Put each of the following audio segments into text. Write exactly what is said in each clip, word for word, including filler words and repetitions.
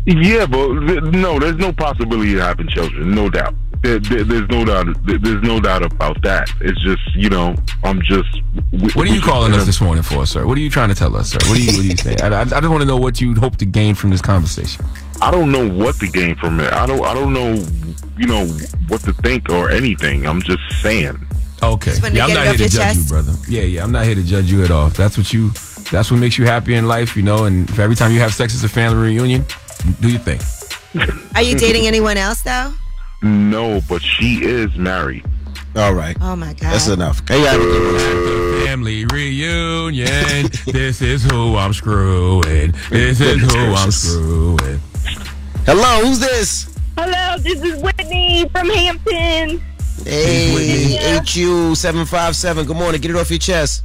Yeah, but th- no, there's no possibility of having children. No doubt. There, there, there's no doubt. There, there's no doubt about that. It's just, you know, I'm just. We, what are you calling us this morning for, sir? What are you trying to tell us, sir? What are you, what are you saying? I, I, I just want to know what you hope to gain from this conversation. I don't know what to gain from it. I don't. I don't know, you know, what to think or anything. I'm just saying. Okay. Yeah, I'm not here to judge chest. you, brother. Yeah, yeah. I'm not here to judge you at all. If that's what you. That's what makes you happy in life, you know. And if every time you have sex is a family reunion, do your thing. Are you dating anyone else though? No, but she is married. All right. Oh my God. That's enough. Hey, At the family reunion, this is who I'm screwing. This is who I'm screwing. Hello, who's this? Hello, this is Whitney from Hampton. Hey, H U seven five seven. Good morning. Get it off your chest.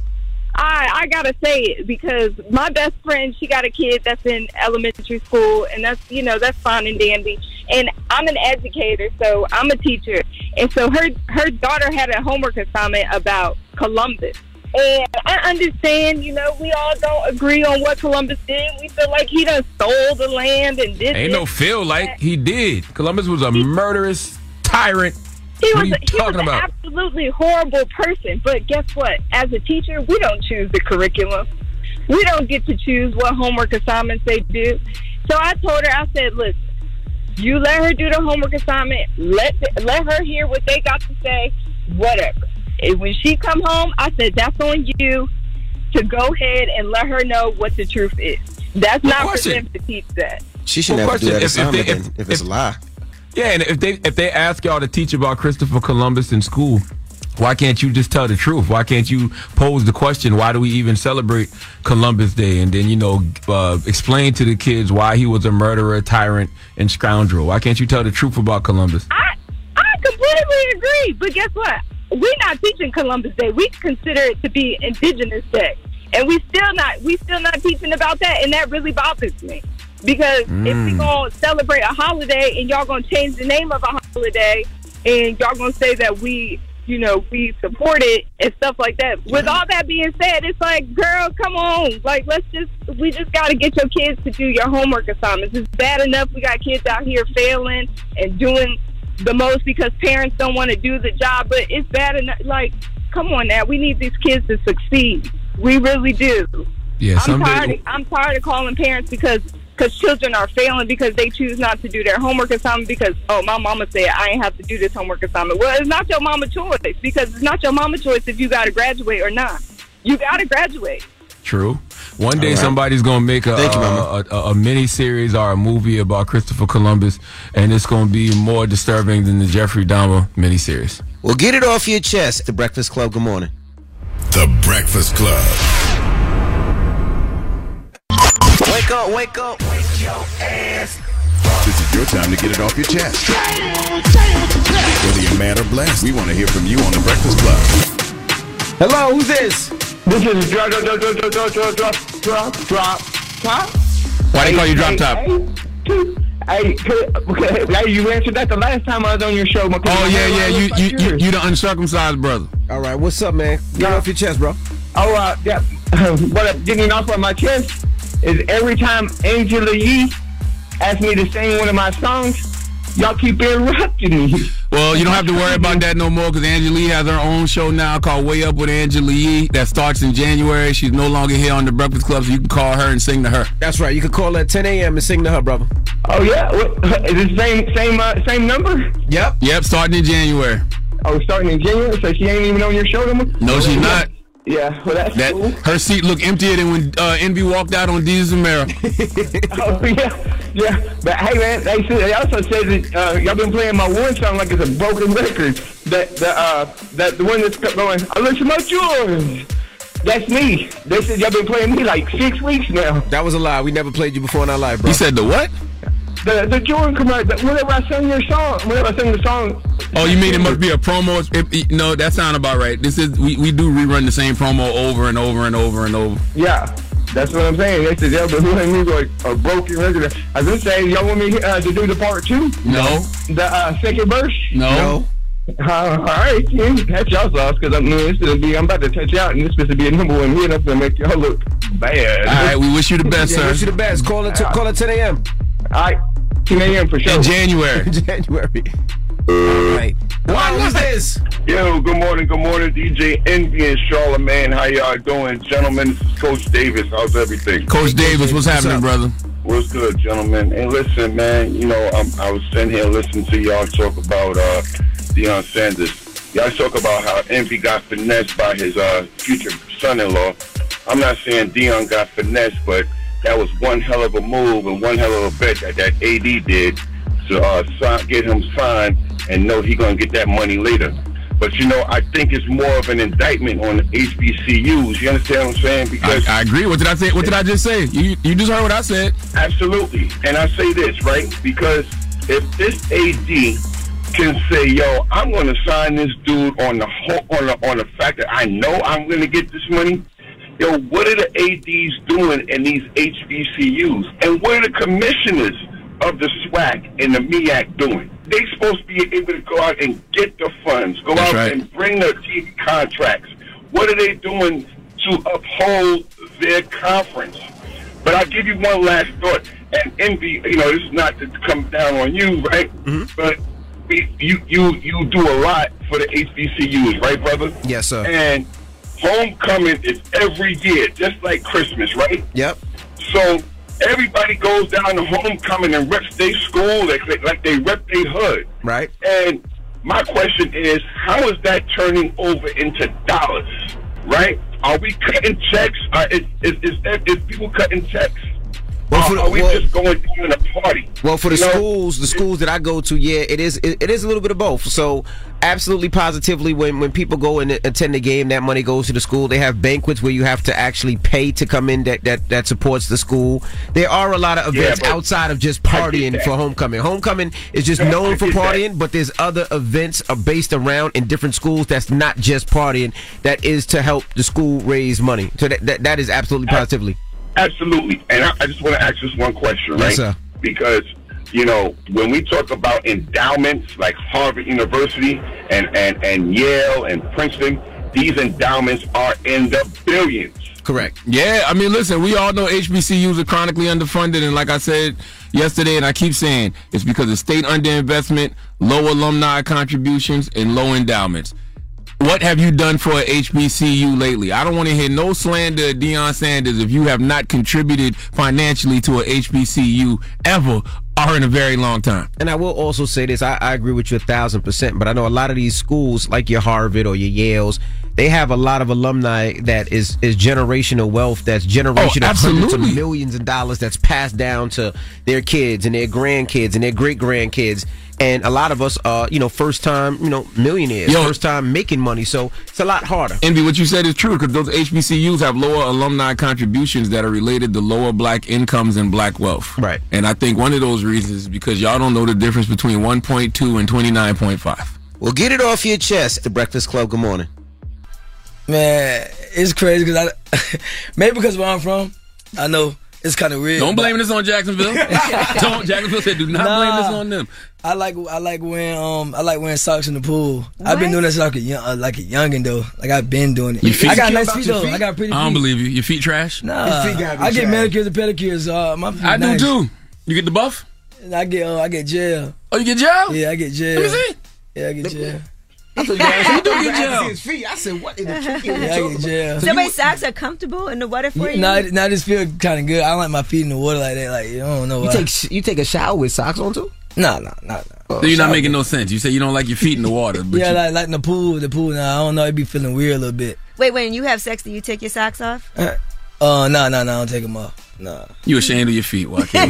I I gotta say it because my best friend, she got a kid that's in elementary school, and that's, you know, that's fine and dandy. And I'm an educator, so I'm a teacher, and so her her daughter had a homework assignment about Columbus. And I understand, you know, we all don't agree on what Columbus did. We feel like he done stole the land and did. Ain't no feel like he did. Columbus was a murderous tyrant. He what was, are a, you he was talking an about? absolutely horrible person. But guess what? As a teacher, we don't choose the curriculum. We don't get to choose what homework assignments they do. So I told her, I said, look, you let her do the homework assignment. Let the, let her hear what they got to say. Whatever. And when she come home, I said, that's on you to go ahead and let her know what the truth is. That's Good not question. for them to teach that. She should Well, never do that question, if- if assignment they- then, if- if it's a if- lie. Yeah, and if they if they ask y'all to teach about Christopher Columbus in school, why can't you just tell the truth? Why can't you pose the question, why do we even celebrate Columbus Day? And then, you know, uh, explain to the kids why he was a murderer, tyrant, and scoundrel. Why can't you tell the truth about Columbus? I I completely agree. But guess what? We're not teaching Columbus Day. We consider it to be Indigenous Day. And we still not we still not teaching about that, and that really bothers me. Because mm. if we gonna celebrate a holiday and y'all gonna change the name of a holiday and y'all gonna say that we, you know, we support it and stuff like that. With all that being said, it's like, girl, come on. Like, let's just, we just gotta get your kids to do your homework assignments. It's bad enough we got kids out here failing and doing the most because parents don't want to do the job, but it's bad enough. Like, come on now. We need these kids to succeed. We really do. Yeah, I'm tired, of, I'm tired of calling parents because Because children are failing because they choose not to do their homework assignment because, oh, my mama said I ain't have to do this homework assignment. Well, it's not your mama's choice because it's not your mama's choice if you got to graduate or not. You got to graduate. True. One day right. somebody's going to make a, Thank you, a, a, a mini-series or a movie about Christopher Columbus, and it's going to be more disturbing than the Jeffrey Dahmer mini-series. Well, get it off your chest. The Breakfast Club, good morning. The Breakfast Club. Wake up, wake up. Wake your ass. This is your time to get it off your chest. Whether you're mad or blessed, we want to hear from you on The Breakfast Club. Hello, who's this? This is drop, drop, drop, drop, drop, drop, drop, drop, drop, drop. Why they call you Drop Top? Hey, hey, hey, you answered that the last time I was on your show. My Oh, yeah, yeah, you you, you you the uncircumcised brother. All right, what's up, man? Get it off your chest, bro. Oh, uh, yeah. What I'm getting off on my chest is every time Angela Yee asks me to sing one of my songs, y'all keep interrupting me. Well, you don't have to worry about that no more because Angela Yee has her own show now called Way Up with Angela Yee that starts in January. She's no longer here on the Breakfast Club, so you can call her and sing to her. That's right. You can call her at ten a.m. and sing to her, brother. Oh, yeah? What, is it the same, same, uh, same number? Yep. Yep, starting in January. Oh, starting in January? So she ain't even on your show no more? No, she's not. Yeah, well, that's that, cool. Her seat looked emptier than when uh, Envy walked out on Deezus and Mero. Oh, yeah, yeah. But, hey, man, they, said, they also said that uh, y'all been playing my one song like it's a broken record. That the, uh, that the one that's going, I listen to yours. That's me. They said y'all been playing me like six weeks now. That was a lie. We never played you before in our life, bro. You said the what? The the Jordan commercial. Whenever I sing your song, whenever I sing the song. Oh, you mean it must be a promo? It, it, no, that sounds about right. This is we, we do rerun the same promo over and over and over and over. Yeah, that's what I'm saying. They said y'all been playing me like a broken record. I was saying y'all want me uh, to do the part two? No. The uh, second verse? No. No. Uh, all right, yeah, that's y'all sauce because I'm this gonna be I'm about to touch out and this is supposed to be a number one hit. I'm gonna make y'all look bad. All right, we wish you the best, yeah, sir. Wish you the best. Call it. T- call it ten a.m. All right. ten a.m. for sure. In January. January. All right. Wow, who's this? Yo, good morning, good morning, D J Envy and Charlamagne. How y'all doing? Gentlemen, this is Coach Davis. How's everything? Coach Davis, what's happening, brother? What's good, gentlemen? And listen, man, you know, I'm, I was sitting here listening to y'all talk about uh, Deion Sanders. Y'all talk about how Envy got finessed by his uh, future son-in-law. I'm not saying Deion got finessed, but that was one hell of a move and one hell of a bet that that A D did to uh, sign, get him signed and know he gonna get that money later. But you know, I think it's more of an indictment on the H B C Us. You understand what I'm saying? Because I, I agree. What did I say? What did I just say? You you just heard what I said. Absolutely. And I say this, right? Because if this A D can say, yo, I'm going to sign this dude on the whole, on the on the fact that I know I'm going to get this money. Yo, what are the A Ds doing in these H B C Us? And what are the commissioners of the SWAC and the M E A C doing? They supposed to be able to go out and get the funds, go That's out right. and bring the T V contracts. What are they doing to uphold their conference? But I'll give you one last thought. And Envy, you know, this is not to come down on you, right? Mm-hmm. But we, you, you, you do a lot for the H B C Us, right, brother? Yes, sir. And homecoming is every year, just like Christmas, right? Yep. So everybody goes down to homecoming and reps their school like, like they rep their hood. Right. And my question is, how is that turning over into dollars, right? Are we cutting checks? Uh, is, is, is, is people cutting checks? Well, for the, are we well, just going down a party? Well, for the You know? schools, the schools that I go to, yeah, it is it, it is a little bit of both. So, absolutely, positively, when, when people go and attend the game, that money goes to the school. They have banquets where you have to actually pay to come in that that, that supports the school. There are a lot of events Yeah, but outside of just partying for homecoming. Homecoming is just Yeah, known I for get that. partying, but there's other events are based around in different schools that's not just partying. That is to help the school raise money. So that that, that is absolutely positively. Absolutely. And I, I just want to ask this one question, right? Yes, sir. Because, you know, when we talk about endowments like Harvard University and, and, and Yale and Princeton, these endowments are in the billions. Correct. Yeah, I mean, listen, we all know H B C Us are chronically underfunded, and like I said yesterday, and I keep saying, it's because of state underinvestment, low alumni contributions, and low endowments. What have you done for a H B C U lately? I don't want to hear no slander of Deion Sanders if you have not contributed financially to a H B C U ever or in a very long time. And I will also say this, I, I agree with you a thousand percent, but I know a lot of these schools, like your Harvard or your Yales, they have a lot of alumni that is, is generational wealth, that's generational Oh, absolutely. hundreds of millions of dollars that's passed down to their kids and their grandkids and their great-grandkids. And a lot of us are, you know, first-time, you know, millionaires, Yo. first-time making money, so it's a lot harder. Envy, what you said is true, because those H B C Us have lower alumni contributions that are related to lower black incomes and black wealth. Right. And I think one of those reasons is because y'all don't know the difference between one point two and twenty-nine point five. Well, get it off your chest. The Breakfast Club, good morning. Man, it's crazy because I maybe because where I'm from, I know it's kind of weird. Don't blame this on Jacksonville. Don't. Jacksonville said, do not Nah. blame this on them. I like I like wearing um I like wearing socks in the pool. I've been doing this like a young, uh, like a youngin though. Like I've been doing it. Your feet- I got You care nice about feet your though. feet? I got pretty feet. I don't believe you. Your feet trash? Nah, Your feet gotta be I get trash. manicures and pedicures. Uh, my feet I nice. do too. You get the buff? I get uh, I get gel. Oh, you get gel? Yeah, I get gel. Let me see. Yeah, I get gel. I thought you guys You do get gel. his feet. I said, what in the trick Yeah, I get gel. So my socks are comfortable in the water for you? Nah, it- nah, this feel kind of good. I don't like my feet in the water like that. Like, I don't know You why. take sh- you take a shower with socks on too? Nah, nah, nah, nah. So you're not making no sense. You say you don't like your feet in the water. But Yeah, you, like, like in the pool, the pool. Nah, I don't know. It be feeling weird a little bit. Wait, when you have sex, do you take your socks off? Uh, nah, nah, nah. I don't take them off. Nah. you ashamed of your feet, Joaquin.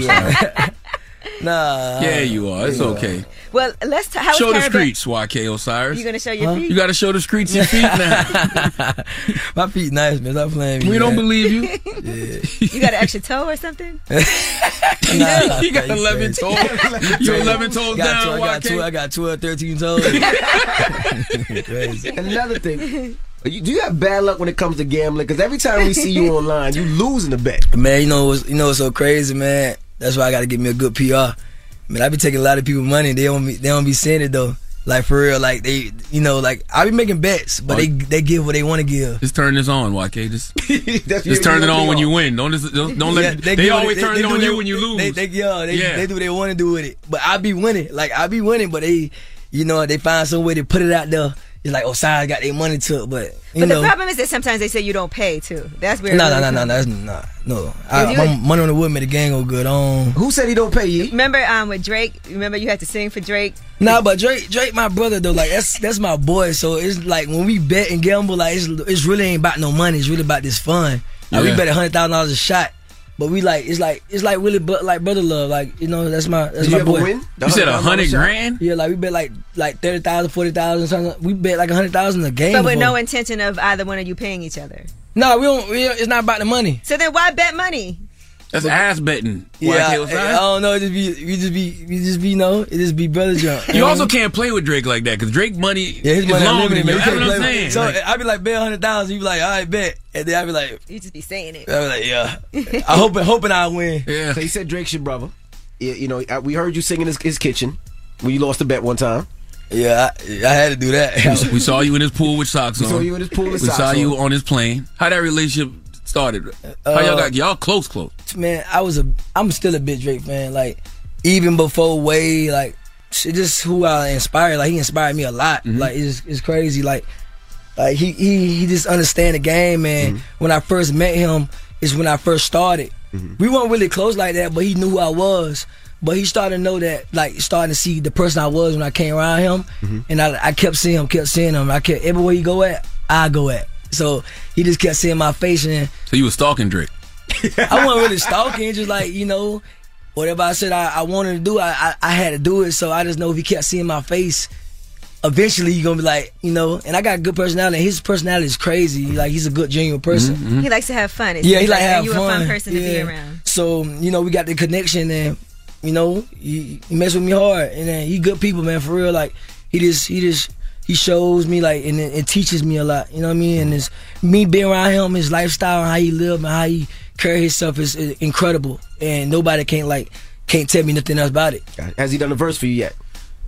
Nah. Yeah, you are. It's okay. Well, let's talk. Show the streets, Y K Osiris. You gonna show your Huh? feet? You got to show the streets your feet now. My feet nice, man. Stop playing me. We don't man. believe you. You got an extra toe or something? Nah, nah, You got nah, eleven crazy. toes. You eleven toes Got two, down, I got two. Y K. I got twelve, thirteen toes. Crazy. Another thing, you, do you have bad luck when it comes to gambling? Because every time we see you online, you losing the bet. Man, you know what's you know what's so crazy, man. That's why I got to get me a good P R. Man, I be taking a lot of people money. They don't be they don't be seeing it though. Like for real, like they, you know, like I be making bets, but oh, they they give what they want to give. Just turn this on, Y K. Just, just turn it on when you win. Don't just, don't, don't let. Yeah, they they always they, turn they, it they on you they, when you lose. They, they, yeah, they, yeah, they do what they want to do with it. But I be winning, like I be winning, but they, you know, they find some way to put it out there. It's like Osiris got their money took, but you but know. The problem is that sometimes they say you don't pay too. That's where. No, no, no, no, no, that's not. No, I, my money on the wood made the gang go good on. Who said he don't pay you? Remember, um, with Drake. Remember, you had to sing for Drake. Nah, but Drake, Drake, my brother though. Like that's that's my boy. So it's like when we bet and gamble, like it's it's really ain't about no money. It's really about this fun. Like yeah. we bet a hundred thousand dollars a shot. But we like it's like it's like really but like brother love, like you know that's my that's Did my you ever boy. Win? You said a hundred grand? Yeah, like we bet like like thirty thousand, forty thousand, something. We bet like a hundred thousand a game. But with before. no intention of either one of you paying each other. No, we don't. We, it's not about the money. So then why bet money? That's but, ass betting. Yeah, I, I don't know. It just be we just be we just be you know it just be brother junk. You also can't play with Drake like that because Drake money yeah, his is money long. Man. That's what I'm saying. So like, I be like bet a hundred thousand. You be like all right bet, and then I be like you just be saying it. I be like yeah. I hoping hoping I win. Yeah. So he said Drake's your brother. Yeah, you know we heard you singing in his, his kitchen when you lost the bet one time. Yeah, I, I had to do that. we, we saw you in his pool with socks we on. We saw you in his pool with we socks on. We saw you on. on his plane. How that relationship started? How uh, y'all got y'all close, close? Man, I was a, I'm still a big Drake fan. Like even before Wade, like it's just who I inspired. Like he inspired me a lot. Mm-hmm. Like it's it's crazy. Like like he he he just understand the game, man. Mm-hmm. When I first met him, is when I first started. Mm-hmm. We weren't really close like that, but he knew who I was. But he started to know that, like, starting to see the person I was when I came around him. Mm-hmm. And I, I kept seeing him, kept seeing him. I kept, everywhere he go at, I go at. So he just kept seeing my face. And so you was stalking Drake? I wasn't really stalking, just like, you know, whatever I said I, I wanted to do, I, I, I had to do it. So I just know if he kept seeing my face, eventually you're going to be like, you know, and I got a good personality. His personality is crazy. Like, he's a good, genuine person. Mm-hmm. He likes to have fun. Yeah, he like to have you fun. You're a fun person yeah. to be around. So, you know, we got the connection and, you know, he, he mess with me hard, and then he good people, man, for real. Like he just, he just, he shows me like, and it, it teaches me a lot. You know what I mean? And it's me being around him, his lifestyle, and how he live, and how he carry himself is, is incredible. And nobody can't like, can't tell me nothing else about it. Has he done a verse for you yet?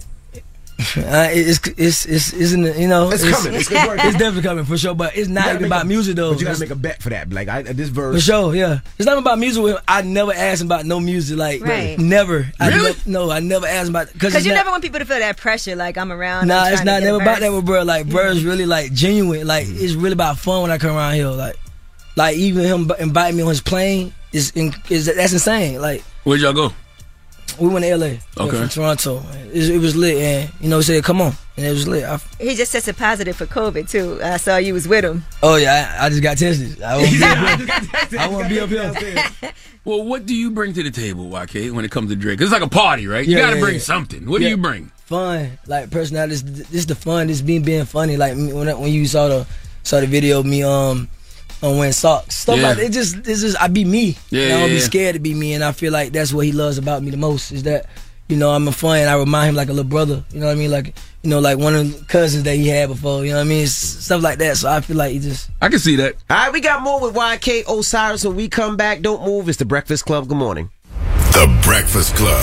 Uh, it's it's it's isn't it, you know it's, it's coming. It's, it's definitely coming for sure. But it's not even about a, music though. But you gotta make a bet for that. Like I, this verse for sure. Yeah, it's not about music. With him. I never asked him about no music. Like right. never. I really? Ne- no, I never asked him about because you not, never want people to feel that pressure. Like I'm around. Nah, I'm it's not never about that with bro. Like mm-hmm. bro is really like genuine. Like mm-hmm. it's really about fun when I come around here. Like like even him inviting me on his plane is is that's insane. Like where'd y'all go? We went to L A. Okay. From Toronto. It, it was lit, and you know, he said, "Come on," and it was lit. I, he just tested positive for COVID too. I saw you was with him. Oh yeah, I, I just got tested. I won't be up here. I won't be up here. Well, what do you bring to the table, Y K, when it comes to Drake? It's like a party, right? You yeah, got to yeah, bring yeah. something. What yeah. do you bring? Fun, like personality. This, this is the fun. This being being funny. Like when I, when you saw the saw the video of me um. on wearing socks, stuff yeah. like that. It just, it's just, I be me. Yeah, and I don't yeah, be yeah. scared to be me, and I feel like that's what he loves about me the most. Is that, you know, I'm a fun, and I remind him like a little brother. You know what I mean? Like, you know, like one of the cousins that he had before. You know what I mean? It's stuff like that. So I feel like he just. I can see that. All right, we got more with Y K Osiris when we come back. Don't move. It's the Breakfast Club. Good morning. The Breakfast Club.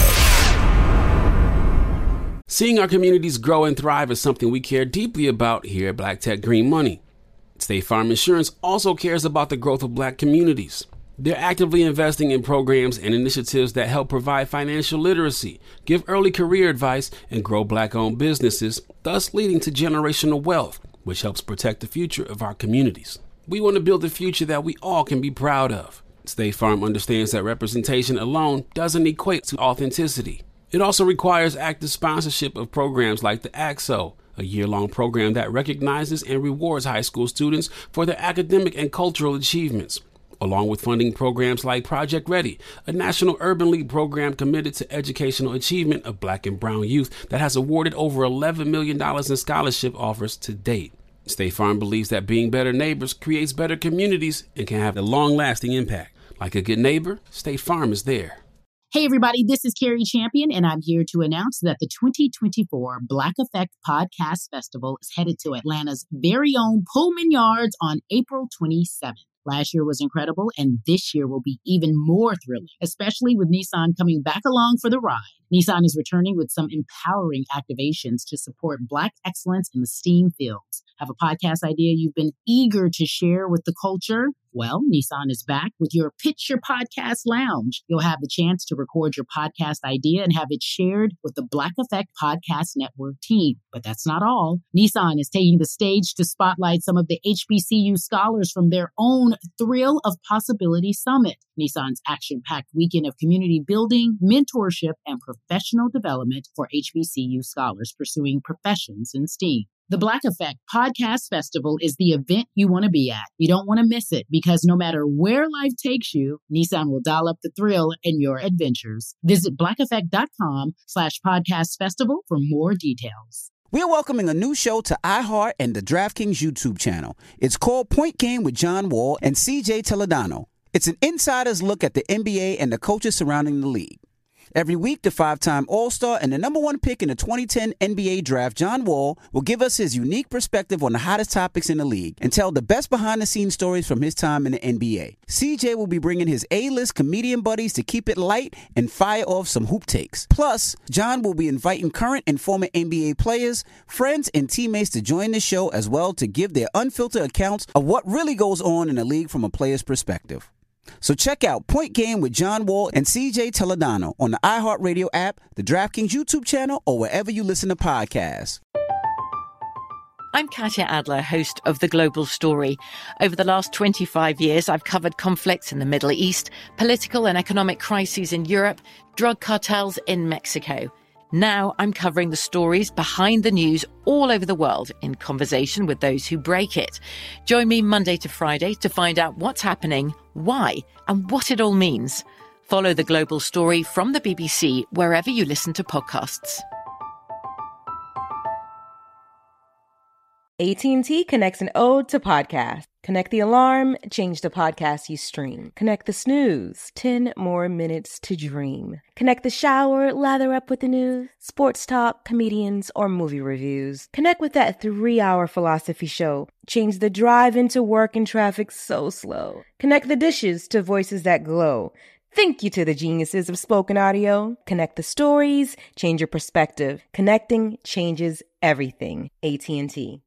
Seeing our communities grow and thrive is something we care deeply about here at Black Tech Green Money. State Farm Insurance also cares about the growth of black communities. They're actively investing in programs and initiatives that help provide financial literacy, give early career advice, and grow black-owned businesses, thus leading to generational wealth, which helps protect the future of our communities. We want to build a future that we all can be proud of. State Farm understands that representation alone doesn't equate to authenticity. It also requires active sponsorship of programs like the A X O, a year-long program that recognizes and rewards high school students for their academic and cultural achievements, along with funding programs like Project Ready, a National Urban League program committed to educational achievement of black and brown youth that has awarded over eleven million dollars in scholarship offers to date. State Farm believes that being better neighbors creates better communities and can have a long-lasting impact. Like a good neighbor, State Farm is there. Hey, everybody, this is Carrie Champion, and I'm here to announce that the twenty twenty-four Black Effect Podcast Festival is headed to Atlanta's very own Pullman Yards on April twenty-seventh. Last year was incredible, and this year will be even more thrilling, especially with Nissan coming back along for the ride. Nissan is returning with some empowering activations to support Black excellence in the STEAM fields. Have a podcast idea you've been eager to share with the culture? Well, Nissan is back with your Pitch Your Podcast Lounge. You'll have the chance to record your podcast idea and have it shared with the Black Effect Podcast Network team. But that's not all. Nissan is taking the stage to spotlight some of the H B C U scholars from their own Thrill of Possibility Summit. Nissan's action-packed weekend of community building, mentorship, and professional development for H B C U scholars pursuing professions in STEAM. The Black Effect Podcast Festival is the event you want to be at. You don't want to miss it because no matter where life takes you, Nissan will dial up the thrill in your adventures. Visit blackeffect.com slash podcast festival for more details. We're welcoming a new show to iHeart and the DraftKings YouTube channel. It's called Point Game with John Wall and C J Toledano. It's an insider's look at the N B A and the coaches surrounding the league. Every week, the five-time All-Star and the number one pick in the twenty ten N B A draft, John Wall, will give us his unique perspective on the hottest topics in the league and tell the best behind-the-scenes stories from his time in the N B A. C J will be bringing his A-list comedian buddies to keep it light and fire off some hoop takes. Plus, John will be inviting current and former N B A players, friends, and teammates to join the show as well to give their unfiltered accounts of what really goes on in the league from a player's perspective. So check out Point Game with John Wall and C J Toledano on the iHeartRadio app, the DraftKings YouTube channel, or wherever you listen to podcasts. I'm Katya Adler, host of The Global Story. Over the last twenty-five years, I've covered conflicts in the Middle East, political and economic crises in Europe, drug cartels in Mexico. Now I'm covering the stories behind the news all over the world in conversation with those who break it. Join me Monday to Friday to find out what's happening, why, and what it all means. Follow The Global Story from the B B C wherever you listen to podcasts. A T and T connects an ode to podcast. Connect the alarm, change the podcast you stream. Connect the snooze, ten more minutes to dream. Connect the shower, lather up with the news, sports talk, comedians, or movie reviews. Connect with that three-hour philosophy show. Change the drive into work and traffic so slow. Connect the dishes to voices that glow. Thank you to the geniuses of spoken audio. Connect the stories, change your perspective. Connecting changes everything. A T and T.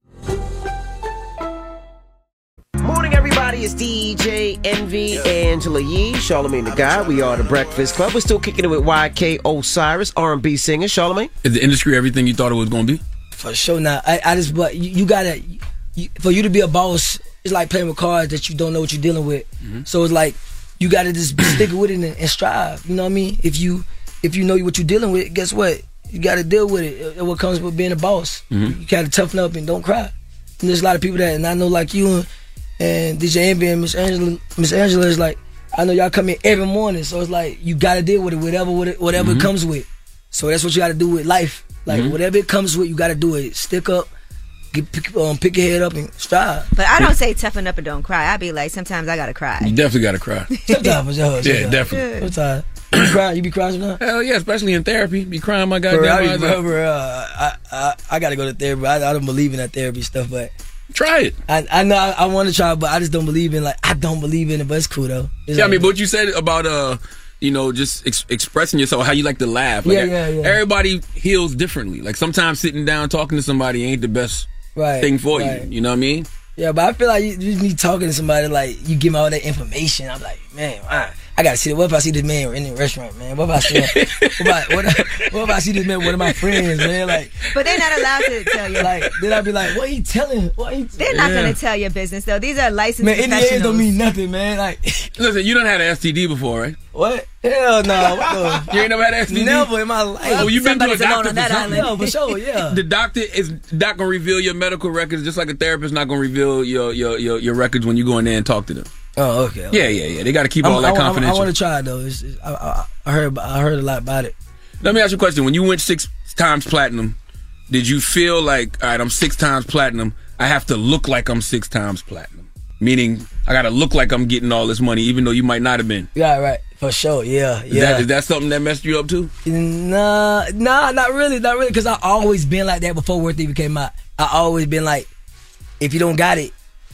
Morning, everybody. It's D J Envy, Angela Yee, Charlamagne the Guy. We are the Breakfast Club. We're still kicking it with Y K Osiris, R and B singer. Charlamagne? Is the industry everything you thought it was going to be? For sure not. I, I just, but you, you gotta, you, for you to be a boss, it's like playing with cards that you don't know what you're dealing with. Mm-hmm. So it's like, you gotta just stick with it and, and strive. You know what I mean? If you, if you know what you're dealing with, guess what? You gotta deal with it. It what comes with being a boss. Mm-hmm. You gotta toughen up and don't cry. And there's a lot of people that, and I know like you and, and D J Envy and Miss Angela, Miss Angela is like, I know y'all come in every morning, so it's like you gotta deal with it, whatever, whatever mm-hmm. it comes with. So that's what you gotta do with life. Like mm-hmm. whatever it comes with, you gotta do it. Stick up, get, pick, um, pick your head up and strive. But I don't say toughen up and don't cry. I be like, sometimes I gotta cry. You definitely gotta cry. Sometimes, yeah, yeah, definitely. Sometimes. You be crying? You be crying sometimes? Hell yeah, especially in therapy. Be crying my goddamn eyes out. Uh, I, I, I gotta go to therapy. I, I don't believe in that therapy stuff, but try it. I, I know I, I want to try, but I just don't believe in like I don't believe in it. But it's cool though. It's yeah, like, I mean, but what you said about uh, you know, just ex- expressing yourself, how you like to laugh. Like, yeah, yeah, yeah. Everybody heals differently. Like sometimes sitting down talking to somebody ain't the best right, thing for right. you. You know what I mean? Yeah, but I feel like you, you me talking to somebody like you give me all that information. I'm like, man, I, I gotta see it. What if I see this man in the restaurant, man? What if I see what, if I, what, if, what if I see this man with one of my friends, man? Like, but they're not allowed to tell you. Like, then I'd be like, what he telling? What he? They're not yeah. gonna tell your business though. These are licensed man, professionals. Man, N D As don't mean nothing, man. Like, listen, you done had an S T D before, right? What? Hell no. What the? You ain't never had an S T D? Never in my life. Oh, you been to a doctor for something? No, for sure, yeah. The doctor is not gonna reveal your medical records, just like a therapist not gonna reveal your your your, your records when you go in there and talk to them. Oh, okay. okay. Yeah, yeah, yeah. They got to keep I'm, all that I, confidential. I, I want to try it though. It's, it's, I, I, I heard, I heard a lot about it. Let me ask you a question. When you went six times platinum, did you feel like, all right, I'm six times platinum, I have to look like I'm six times platinum? Meaning, I got to look like I'm getting all this money, even though you might not have been. Yeah, right. For sure. Yeah, is yeah. That, is that something that messed you up too? Nah, nah, not really, not really. Because I always been like that before Worth even came out. I always been like, if you don't got it,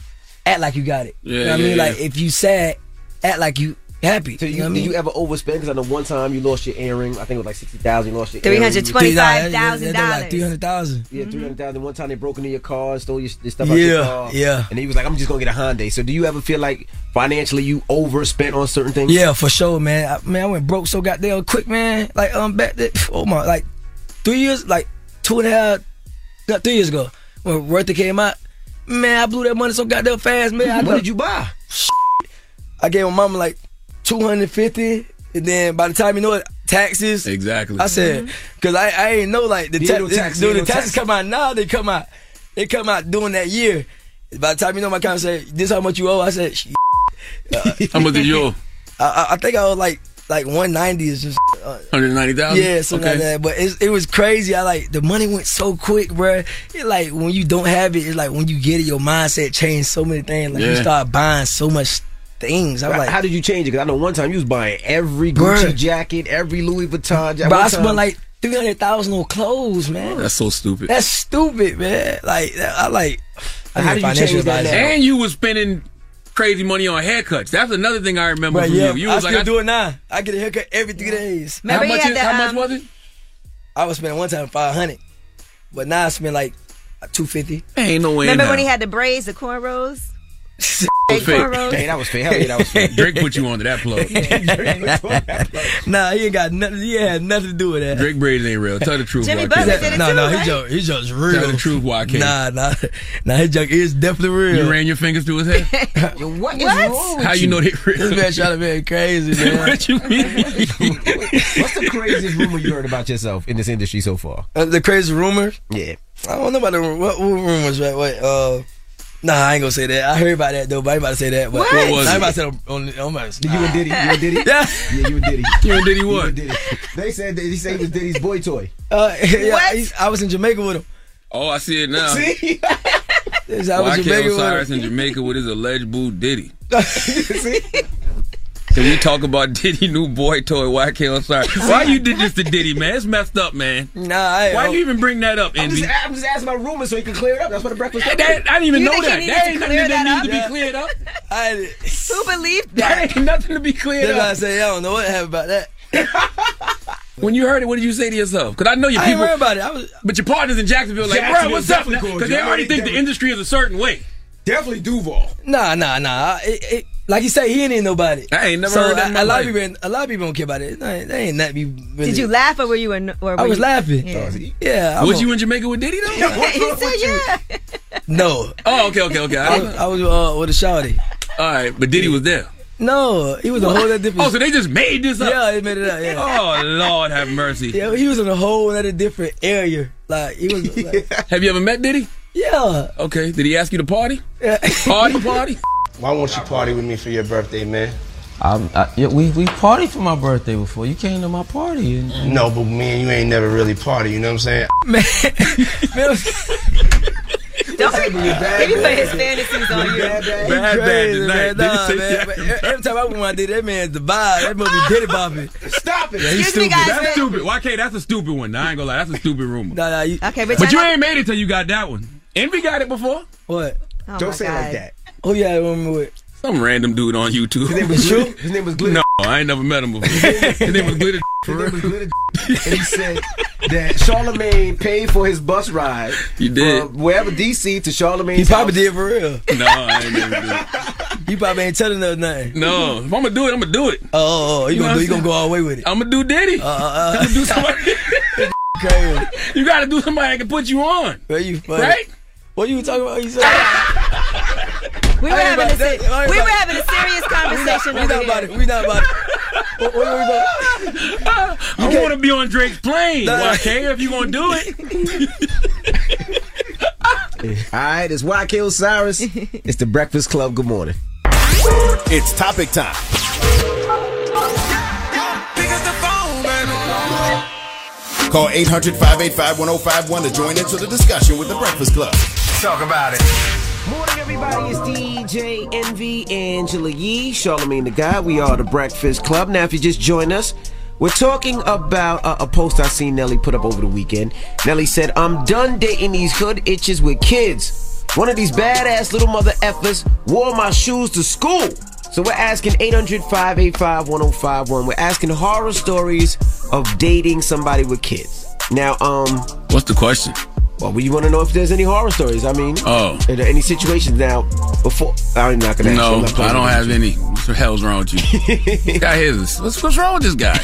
act like you got it. Yeah, you know what yeah, I mean? yeah. Like if you sad, act like you happy. So you, you know what I did mean? you ever overspend? Because I know one time you lost your earring. I think it was like sixty thousand. You lost your Three earring. hundred twenty-five thousand dollars. Like three hundred thousand. Yeah, three hundred thousand. One time they broke into your car, stole your, your stuff out your Yeah, car. yeah. And he was like, "I'm just gonna get a Hyundai." So do you ever feel like financially you overspent on certain things? Yeah, for sure, man. I, man, I went broke so goddamn quick, man. Like um, back then, oh my, like three years, like two and a half, not three years ago when Werther came out. Man, I blew that money so goddamn fast, man. I What know- did you buy? I gave my mama like two hundred fifty, and then by the time you know it, taxes. Exactly. I said, because I I ain't know like the, Yeah, ta- no this- taxes, dude, yeah, the no taxes taxes. come out now. They come out. They come out during that year. By the time you know my account said, "This how much you owe," I said, "Shit." Uh, How much did you owe? I, I, I think I was like like one ninety is just. Uh, one hundred ninety thousand? Yeah, something like that. But it's, it was crazy. I like the money went so quick, bro. It like when you don't have it, it's like when you get it, your mindset changed so many things. Like you Yeah. start buying so much things. I'm like, how did you change it? Because I know one time you was buying every Bruh. Gucci jacket, every Louis Vuitton jacket. but I One time- spent like three hundred thousand on clothes, man. That's so stupid. That's stupid, man. Like I like. I How need a financial advisor. And you was spending crazy money on haircuts. That's another thing I remember But from yeah, you. You I was still like, do it now. I get a haircut every three days. How much, is, how much was it? I was spending one time five hundred, but now I spend like two fifty. Ain't no way. Remember when he had the braids, the cornrows? was fake. cornrows? Hey, that was fake. Hell yeah, that was fake. Drake put you onto that plug. Nah, he ain't got nothing. He had nothing to do with that. Drake braids ain't real. Tell the truth. Jimmy Y K. Butler did it No, too, no, his right? joke- his joke's real. Tell the truth, Y K. Nah, nah, nah. His joke is definitely real. You ran your fingers through his head? Yo, what is What? wrong with How you know they real? This man trying to be crazy, man. What you mean? What's the craziest rumor you heard about yourself in this industry so far? Uh, the crazy rumors? Yeah. I don't know about the rum- what, what rumors, right? Wait, uh, nah, I ain't gonna say that. I heard about that though, but I ain't about to say that. But What? What was I ain't it? about to say it on, on, on my. You and Diddy? You and Diddy? Yeah. Yeah, you and Diddy. You and Diddy You what? and Diddy. They said that he said he was Diddy's boy toy. Uh, yeah, he's- I was in Jamaica with him. Oh, I see it now. See? Yes, I was Y in K Jamaica with Osiris him. in Jamaica with his alleged boo Diddy. See? Can we talk about Diddy new boy toy Y K Osiris? Why you did this to Diddy, man? It's messed up, man. Nah, I Why you even bring that up, I'm Envy? just, I'm just asking about rumors so he can clear it up. That's what the breakfast That, Club that- I didn't even You know think he that. needs That to ain't nothing clear that that needs to up? be cleared up. I, Who believed That that? ain't nothing to be cleared that's why I up. say I don't know what happened about that. When you heard it, what did you say to yourself? Because I know your I ain't people. worried about it. I was But your partners in Jacksonville, like, bro, Jacksonville what's up? definitely called Because you. they I already know think they the industry is a certain way. Definitely Duval. nah, nah, nah. It, it, like you say, he ain't nobody. I ain't never so heard that in my a, a lot life. of people, ain't- a lot of people don't care about it. They ain't, they ain't that be. Really. Did you laugh or were you? An- or were I was you- laughing. Yeah. Yeah. I Was you in Jamaica with Diddy, though? he said yeah. No. Oh, okay, okay, okay. I I- was, I was uh, with a shawty. All right, but Diddy was there. No, he was a whole other different. Oh, so they just made this up? Yeah, they made it up. Yeah. Oh, Lord have mercy. Yeah, he was in a whole other different area. Like he was. Like, Have you ever met Diddy? yeah. Okay. Did he ask you to party? Yeah. Party, party? Why won't you party with me for your birthday, man? I, I, yeah, we we partied for my birthday before. You came to my party. And, and No, but me and you ain't never really party, you know what I'm saying? Man, man, Don't he be put his fantasies on you. Bad, bad crazy, tonight. man. Did he Nah, say man. that? But every time I went, I did that man's the vibe. That must be Diddy bopping. Stop it. Yeah, he's Excuse me, stupid. guys. That's man. stupid. Y K, that's a stupid one. Nah, I ain't gonna lie. That's a stupid rumor. Nah, nah, you, Okay, but, But you turn up- ain't made it till you got that one. Envy got it before. what? Oh Don't my say it God. like that. Who you had a woman with? Some random dude on YouTube. His name was Glitter. His name was Glitter. No, I ain't never met him before. His name was Glitter. His name was Glitter. And he said that Charlemagne paid for his bus ride. You did. From wherever D C to Charlemagne's He probably house. did for real. No, I ain't never do it. He probably ain't telling us nothing. No, if I'm gonna do it, I'm gonna do it. Oh, oh, oh. You, You know gonna what do? You I'm gonna go all the way with it? I'm gonna do Diddy. Uh, uh, uh. I'm gonna do somebody. Crazy. You gotta do somebody that can put you on, Where you funny. right? What you talking about? You said We were I ain't having a about se- that. I ain't we were about- having a serious conversation we over not about here. it. We not about it. What, what are we about? I want to be on Drake's plane. Nah. Y K, if you gonna do it. All right, it's Y K Osiris. It's the Breakfast Club. Good morning. It's topic time. Call eight hundred, five eight five, one oh five one to join into the discussion with the Breakfast Club. Talk about it. Morning, everybody. It's D J Envy, Angela Yee, Charlemagne the Guy. We are the Breakfast Club. Now, if you just joined us, we're talking about uh, a post I seen Nelly put up over the weekend. Nelly said, "I'm done dating these hood itches with kids. One of these badass little mother effers wore my shoes to school. So we're asking eight hundred, five eight five, one oh five one. We're asking horror stories of dating somebody with kids. Now, um... What's the question? Well, we want to know if there's any horror stories. I mean, oh, are there any situations now before? I'm not gonna. No, ask you, I don't have you. any. What the hell's wrong with you? This guy is. What's what's wrong with this guy?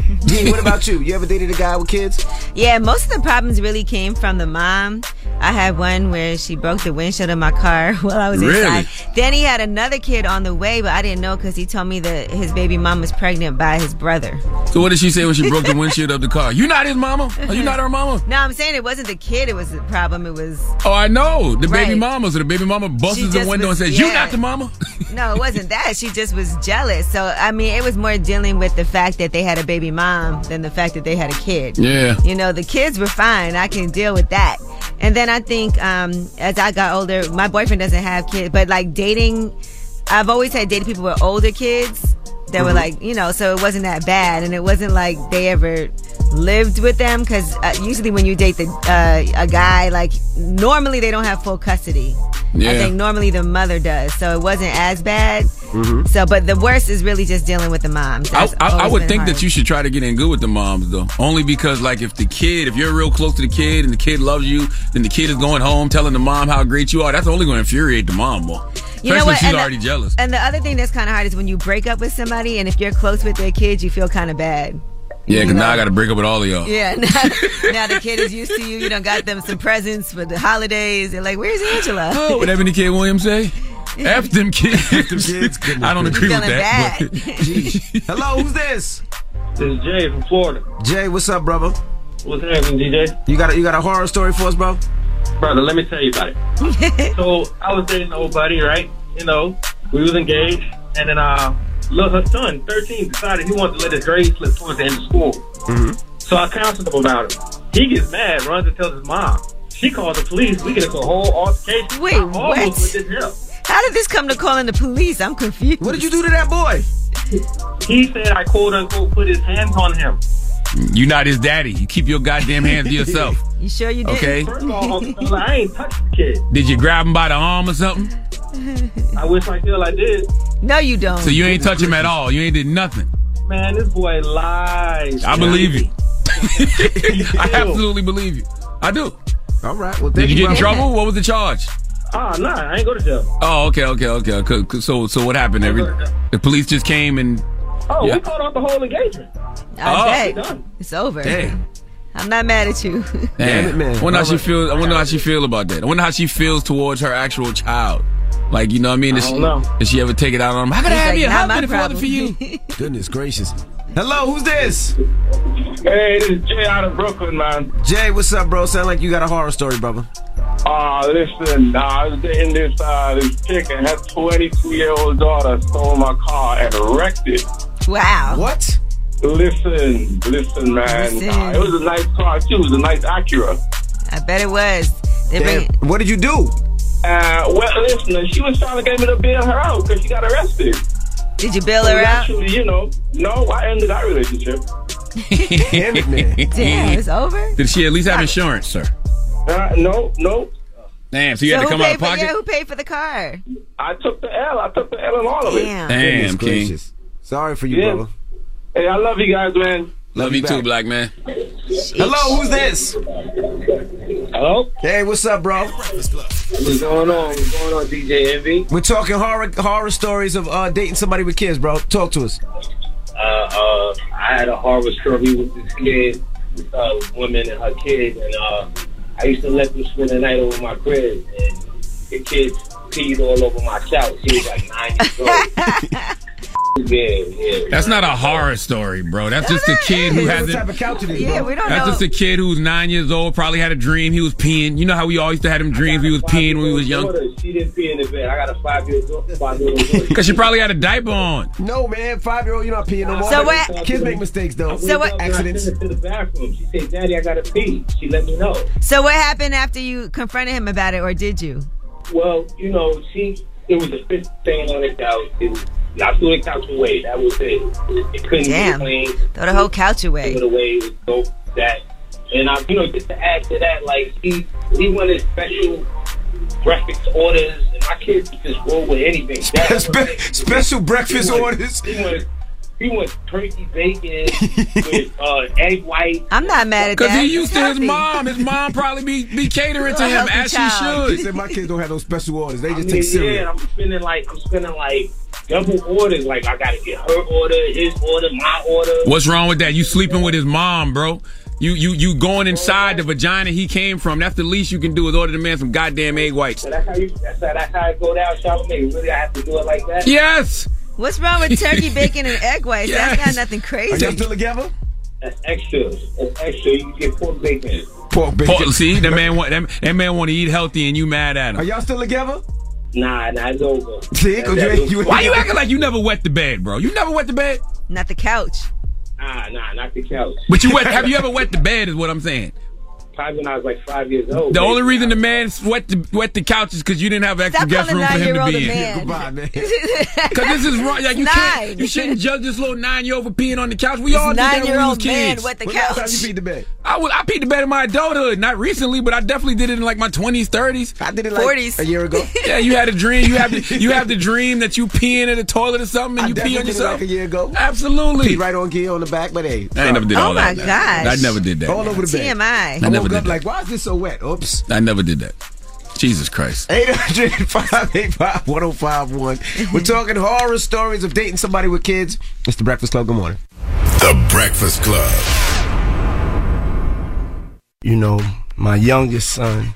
G, what about you? You ever dated a guy with kids? Yeah, most of the problems really came from the mom. I had one where she broke the windshield of my car while I was really? inside. Then he had another kid on the way, but I didn't know because he told me that his baby mom was pregnant by his brother. So what did she say when she broke the windshield of the car? You not his mama? Are you not her mama? No, I'm saying it wasn't the kid. It was the problem. It was... Oh, I know. The right. baby mama. So the baby mama busts the window was, and says, yeah. you not the mama? No, it wasn't that. She just was jealous. So, I mean, it was more dealing with the fact that they had a baby mom than the fact that they had a kid. Yeah. You know, the kids were fine. I can deal with that. And then I think um, as I got older, my boyfriend doesn't have kids, but like dating, I've always had dated people with older kids that mm-hmm. were like, you know, so it wasn't that bad. And it wasn't like they ever lived with them because uh, usually when you date the uh, a guy, like normally they don't have full custody. Yeah. I think normally the mother does, so it wasn't as bad. Mm-hmm. So, but the worst is really just dealing with the moms. I, I, I would think hard. that you should try to get in good with the moms, though. Only because, like, if the kid, if you're real close to the kid and the kid loves you, then the kid is going home telling the mom how great you are. That's only going to infuriate the mom more. You Especially know what? if she's and already the, jealous. And the other thing that's kind of hard is when you break up with somebody, and if you're close with their kids, you feel kind of bad. Yeah, because now I got to break up with all of y'all. Yeah, now, now the kid is used to you. You done got them some presents for the holidays. They're like, where's Angela? Oh, what Ebony K. Williams say? F them kids. F them kids. I don't agree with that. But, hello, who's this? This is Jay from Florida. Jay, what's up, brother? What's happening, D J? You got a, you got a horror story for us, bro? Brother, let me tell you about it. So I was dating an old buddy, right? You know, we was engaged, and then uh, look, her son, thirteen, decided he wanted to let his grades slip towards the end of school. Mm-hmm. So I counseled him about it. He gets mad, runs and tells his mom. She calls the police. We get into a whole altercation. Wait, what? With this help. How did this come to calling the police? I'm confused. What did you do to that boy? He said I quote unquote put his hands on him. You not his daddy. You keep your goddamn hands to yourself. You sure you did? Okay. First of all, I ain't touched the kid. Did you grab him by the arm or something? I wish I feel I did. No, you don't. So you ain't touch him at all. You ain't did nothing. Man, this boy lies. I believe you. I absolutely believe you. I do. All right. Well, did you, you get in trouble? What was the charge? Oh, nah, I ain't go to jail. Oh, okay, okay, okay. okay. So, so what happened? Every the police just came and. Oh, yeah. we called off the whole engagement. I oh, bet. It's over. Dang. I'm not mad at you. Damn it, man. I wonder how she feels. I wonder how she feels about that. I wonder how she feels towards her actual child. Like, you know what I mean? Does I don't she, know. Does she ever take it out on him? How could I have like, you? How not could my it for you? Goodness gracious. Hello, who's this? Hey, this is Jay out of Brooklyn, man. Jay, what's up, bro? Sound like you got a horror story, brother. Uh, listen, uh, I was dating this, uh, this chick and her twenty-two-year-old daughter stole my car and wrecked it. Wow. What? Listen, listen, man. Listen. Uh, it was a nice car, too. It was a nice Acura. I bet it was. They bring... What did you do? Uh, well, listen, she was trying to get me to bail her out because she got arrested. Did you bail so her out? Actually, you know, no, I ended that relationship. Damn it, man. Damn, it's over? Did she at least have insurance, sir? Uh, no, no. Damn, so you so had to come out of for, pocket? Yeah, who paid for the car? I took the L. I took the L and all of it. Damn. Damn, King. Sorry for you, yeah. brother. Hey, I love you guys, man. Love, love you you too, back. black man. Hello, who's this? Hello? Hey, what's up, bro? What's going on? What's going on, D J Envy? We're talking horror horror stories of uh, dating somebody with kids, bro. Talk to us. Uh, uh, I had a horror story with this kid, this uh, woman and her kid, and uh, I used to let them spend the night over my crib, and the kids peed all over my couch. She was like nine years old. Yeah, yeah. That's not a horror story, bro. That's just a kid who has What type of couch it is, Yeah, bro? we don't That's know. just a kid who's nine years old, probably had a dream he was peeing. You know how we all used to have them dreams we was peeing when we was young? Daughter, she didn't pee in the bed. I got a five-year-old daughter. Five-year-old daughter. Because she probably had a diaper on. No, man. Five-year-old, you're not peeing no more. So what- Kids make mistakes, though. So what- Accidents. I sent her to the bathroom. She said, Daddy, I got to pee. She let me know. So what happened after you confronted him about it, or did you? Well, you know, she, it was a fish stain on the couch. It was, I threw the couch away. That was it. It couldn't Damn. be clean. Throw the whole couch away. Threw it away. It was so that. And, I, you know, just to add to that, like, he, he wanted special breakfast orders, and my kids just roll with anything. Spe- spe- special breakfast he orders. He went, he went turkey bacon with uh, egg white. I'm not mad at that. Because he used to his Healthy. mom. His mom probably be, be catering to A him healthy as she child. should. He said my kids don't have those special orders. They I just mean, take cereal. yeah, I'm spending like I'm spending like double orders. Like I gotta get her order, his order, my order. What's wrong with that? You sleeping with his mom, bro. You you you going inside the vagina he came from. That's the least you can do is order the man some goddamn egg whites. So that's how you. That's how, that's how I go down shopping. Really, I have to do it like that. Yes. What's wrong with turkey bacon and egg whites? Yes. That's not nothing Are crazy. y'all still together? That's extra. That's extra. You can get pork bacon. Pork bacon. Paul, see, that man want that, that man want to eat healthy, and you mad at Are him. y'all still together? Nah, nah, it's over. See, 'cause you ain't- you ain't- Why you acting like you never wet the bed, bro? You never wet the bed, Not the couch. Nah, nah, not the couch. but you wet. Have you ever wet the bed? Is what I'm saying. Probably when I was like five years old. The maybe. only reason the man wet the wet the couch is because you didn't have extra Stop guest calling room for him to nine-year-old be a in. man. Goodbye, man. Because this is wrong. Like you Nine. can't. You shouldn't judge this little nine year old for peeing on the couch. We all did that when we was Nine-year-old man kids. wet the When last time couch. you peed the bed? I was I peed the bed in my adulthood, not recently, but I definitely did it in like my twenties, thirties. I did it like forties. a year ago. Yeah, you had a dream. You have the, you have the dream that you peeing in the toilet or something, and I you pee definitely on did it yourself. like a year ago. Absolutely. Peed right on gear on the back, but hey, I ain't never did Oh all my that. gosh. I never did that. all over the bed. T M I. I I never woke did up that. like, why is this so wet? Oops. I never did that. Jesus Christ. eight hundred, five eight five, one oh five one. We're talking horror stories of dating somebody with kids. It's The Breakfast Club. Good morning. The Breakfast Club. You know, my youngest son,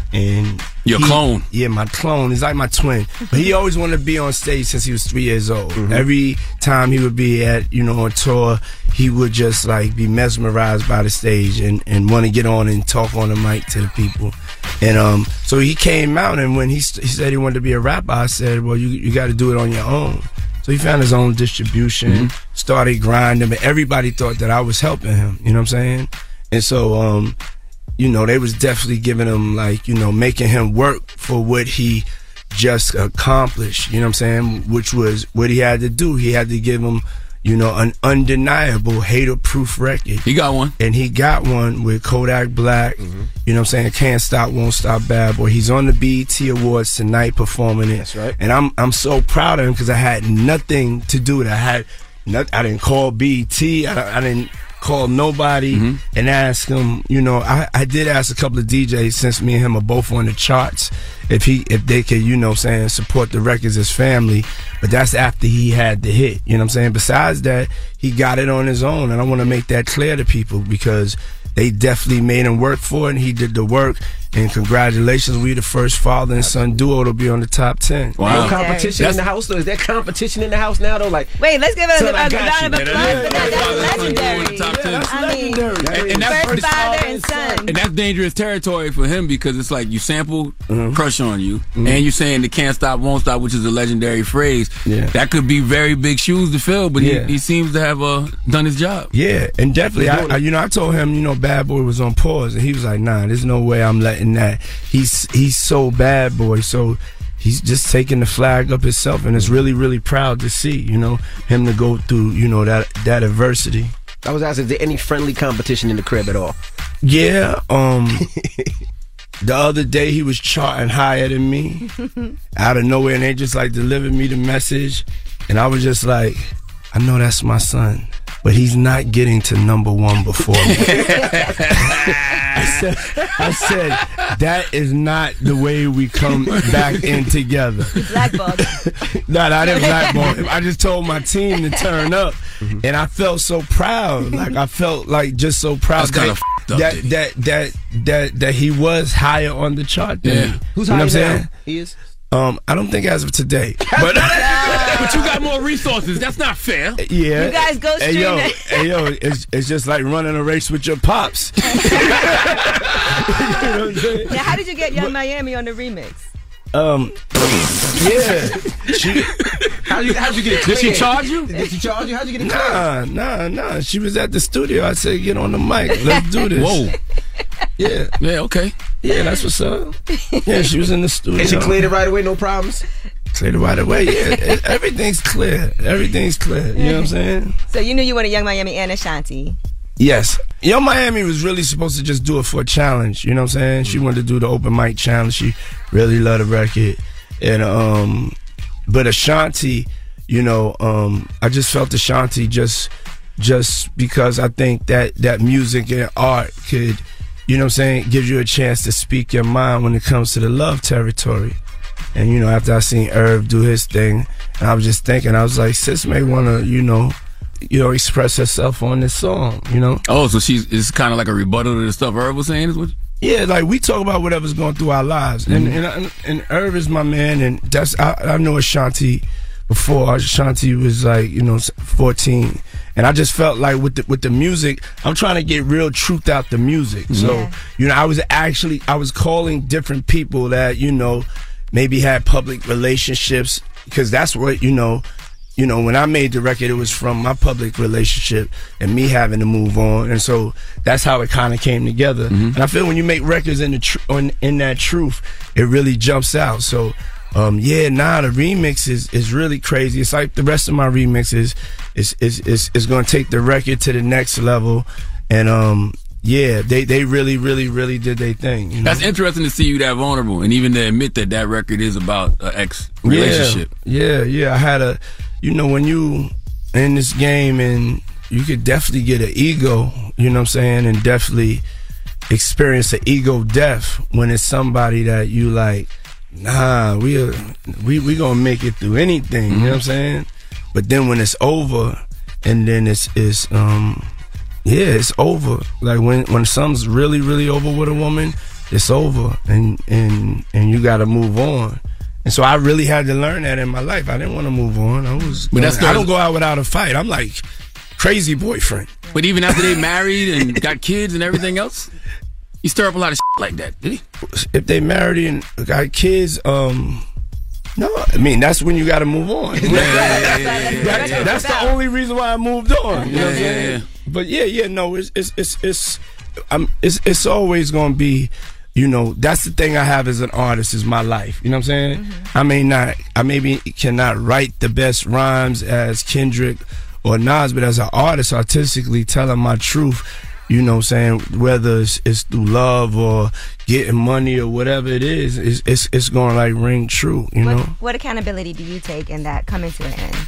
and Your he- clone. Yeah, my clone. He's like my twin. But he always wanted to be on stage since he was three years old. Mm-hmm. Every time he would be at, you know, on tour, he would just like be mesmerized by the stage and, and want to get on and talk on the mic to the people. And um, so he came out, and when he, he said he wanted to be a rapper, I said, well, you you got to do it on your own. So he found his own distribution, Mm-hmm. started grinding, but everybody thought that I was helping him. You know what I'm saying? And so, um, you know, they was definitely giving him, like, you know, making him work for what he just accomplished, you know what I'm saying? Which was what he had to do. He had to give him, you know, an undeniable hater-proof record. He got one. And he got one with Kodak Black, Mm-hmm. you know what I'm saying? Can't Stop, Won't Stop, Bad Boy. He's on the B E T Awards tonight performing it. That's right. And I'm I'm so proud of him because I had nothing to do with it. I had not, I didn't call B E T. I, I didn't call nobody Mm-hmm. and ask him, you know, I, I did ask a couple of D Js since me and him are both on the charts if he if they could, you know what I'm saying, support the records as family. But that's after he had the hit, you know what I'm saying? Besides that, he got it on his own, and I want to make that clear to people because they definitely made him work for it, and he did the work. And congratulations, we the first father and son duo to be on the top ten. No competition in the house, though. Is there competition in the house now, though? Like, Wait, let's give it Son, a, I a got round of you. applause Yeah, for that. That's legendary. That's I mean, And, and that's first father and son. And that's dangerous territory for him because it's like you sample Mm-hmm. Crush on You, and you're saying the Can't Stop, Won't Stop, which is a legendary phrase. Yeah. That could be very big shoes to fill, but Yeah. he, he seems to have uh, done his job. Yeah, and definitely, I, I, you know, I told him, you know, Bad Boy was on pause, and he was like, "Nah, there's no way I'm letting that." He's he's so bad boy, so he's just taking the flag up himself, and it's really, really proud to see, you know, him to go through, you know, that that adversity. I was asking, is there any friendly competition in the crib at all? Yeah, um, the other day he was charting higher than me out of nowhere, and they just like delivered me the message, and I was just like, I know that's my son, but he's not getting to number one before me. I said, I said, that is not the way we come back in together. Blackballed. No, I didn't blackball him. I just told my team to turn up, and I felt so proud. Like I felt like just so proud That's kinda that, f***ed up, that, Diddy. that that that that he was higher on the chart than Yeah. me. Who's you know higher what I'm now? saying? He is? Um, I don't think as of today, but But you got more resources. That's not fair. yeah. You guys go Hey yo, stream it. hey yo, it's it's just like running a race with your pops. You know what I'm saying? Now, how did you get Young Miami on the remix? Um, yeah. She, How'd you, how'd you get it Did she cleared? charge you? Did she charge you? How'd you get it cleared? nah, nah, nah. She was at the studio. I said, get on the mic. Let's do this. Whoa. Yeah, Yeah, okay. yeah, that's what's up. Yeah, she was in the studio. And she cleared it right away, no problems? Cleared it right away. Yeah, it- everything's clear. Everything's clear. You know what I'm saying? So you knew you wanted Young Miami and Ashanti. Yes. Yo Miami was really supposed to just do it for a challenge, you know what I'm saying? She wanted to do the open mic challenge. She really loved the record. And um but Ashanti, you know, um I just felt Ashanti just just because I think that that music and art could, you know what I'm saying, give you a chance to speak your mind when it comes to the love territory. And you know, after I seen Irv do his thing, and I was just thinking, I was like, sis may wanna, you know, you know, express herself on this song, you know? Oh, so she's it's kind of like a rebuttal to the stuff Irv was saying, is what? Yeah, like we talk about whatever's going through our lives, and Mm-hmm. and, and Irv is my man, and that's I, I know Ashanti before. Ashanti was like, you know, fourteen, and I just felt like with the with the music, I'm trying to get real truth out the music. Mm-hmm. So Yeah. you know, I was actually I was calling different people that you know maybe had public relationships, because that's what you know. You know, when I made the record, it was from my public relationship and me having to move on, and so that's how it kind of came together. Mm-hmm. And I feel when you make records in the tr- on, in that truth, it really jumps out. So, um, yeah, nah, the remix is is really crazy. It's like the rest of my remixes. It's is is is going to take the record to the next level, and um, yeah, they they really really really did their thing. You know? That's interesting to see you that vulnerable, and even to admit that that record is about an ex relationship. Yeah, yeah, yeah. I had a. You know, when you in this game and you could definitely get an ego, you know what I'm saying, and definitely experience an ego death when it's somebody that you like, nah, we are, we we gonna make it through anything, you know what I'm saying? But then when it's over, and then it's it's um yeah, it's over. Like when when something's really really over with a woman, it's over, and and and you got to move on. And so I really had to learn that in my life. I didn't want to move on. I was. But that's I don't go out without a fight. I'm like crazy boyfriend. But even after they married and got kids and everything else, he stir up a lot of shit like that, did he? If they married and got kids, um, no. I mean, that's when you got to move on. Yeah, yeah, yeah, yeah, yeah. That- that's the only reason why I moved on. You know what I'm Yeah, saying? yeah, yeah. But yeah, yeah, no, it's it's it's it's I'm, it's, it's always gonna be. You know, that's the thing I have as an artist is my life. You know what I'm saying? Mm-hmm. I may not, I maybe cannot write the best rhymes as Kendrick or Nas, but as an artist, artistically telling my truth, you know what I'm saying, whether it's, it's through love or getting money or whatever it is, it's it's, it's going to like ring true, you What, know? what accountability do you take in that coming to an end?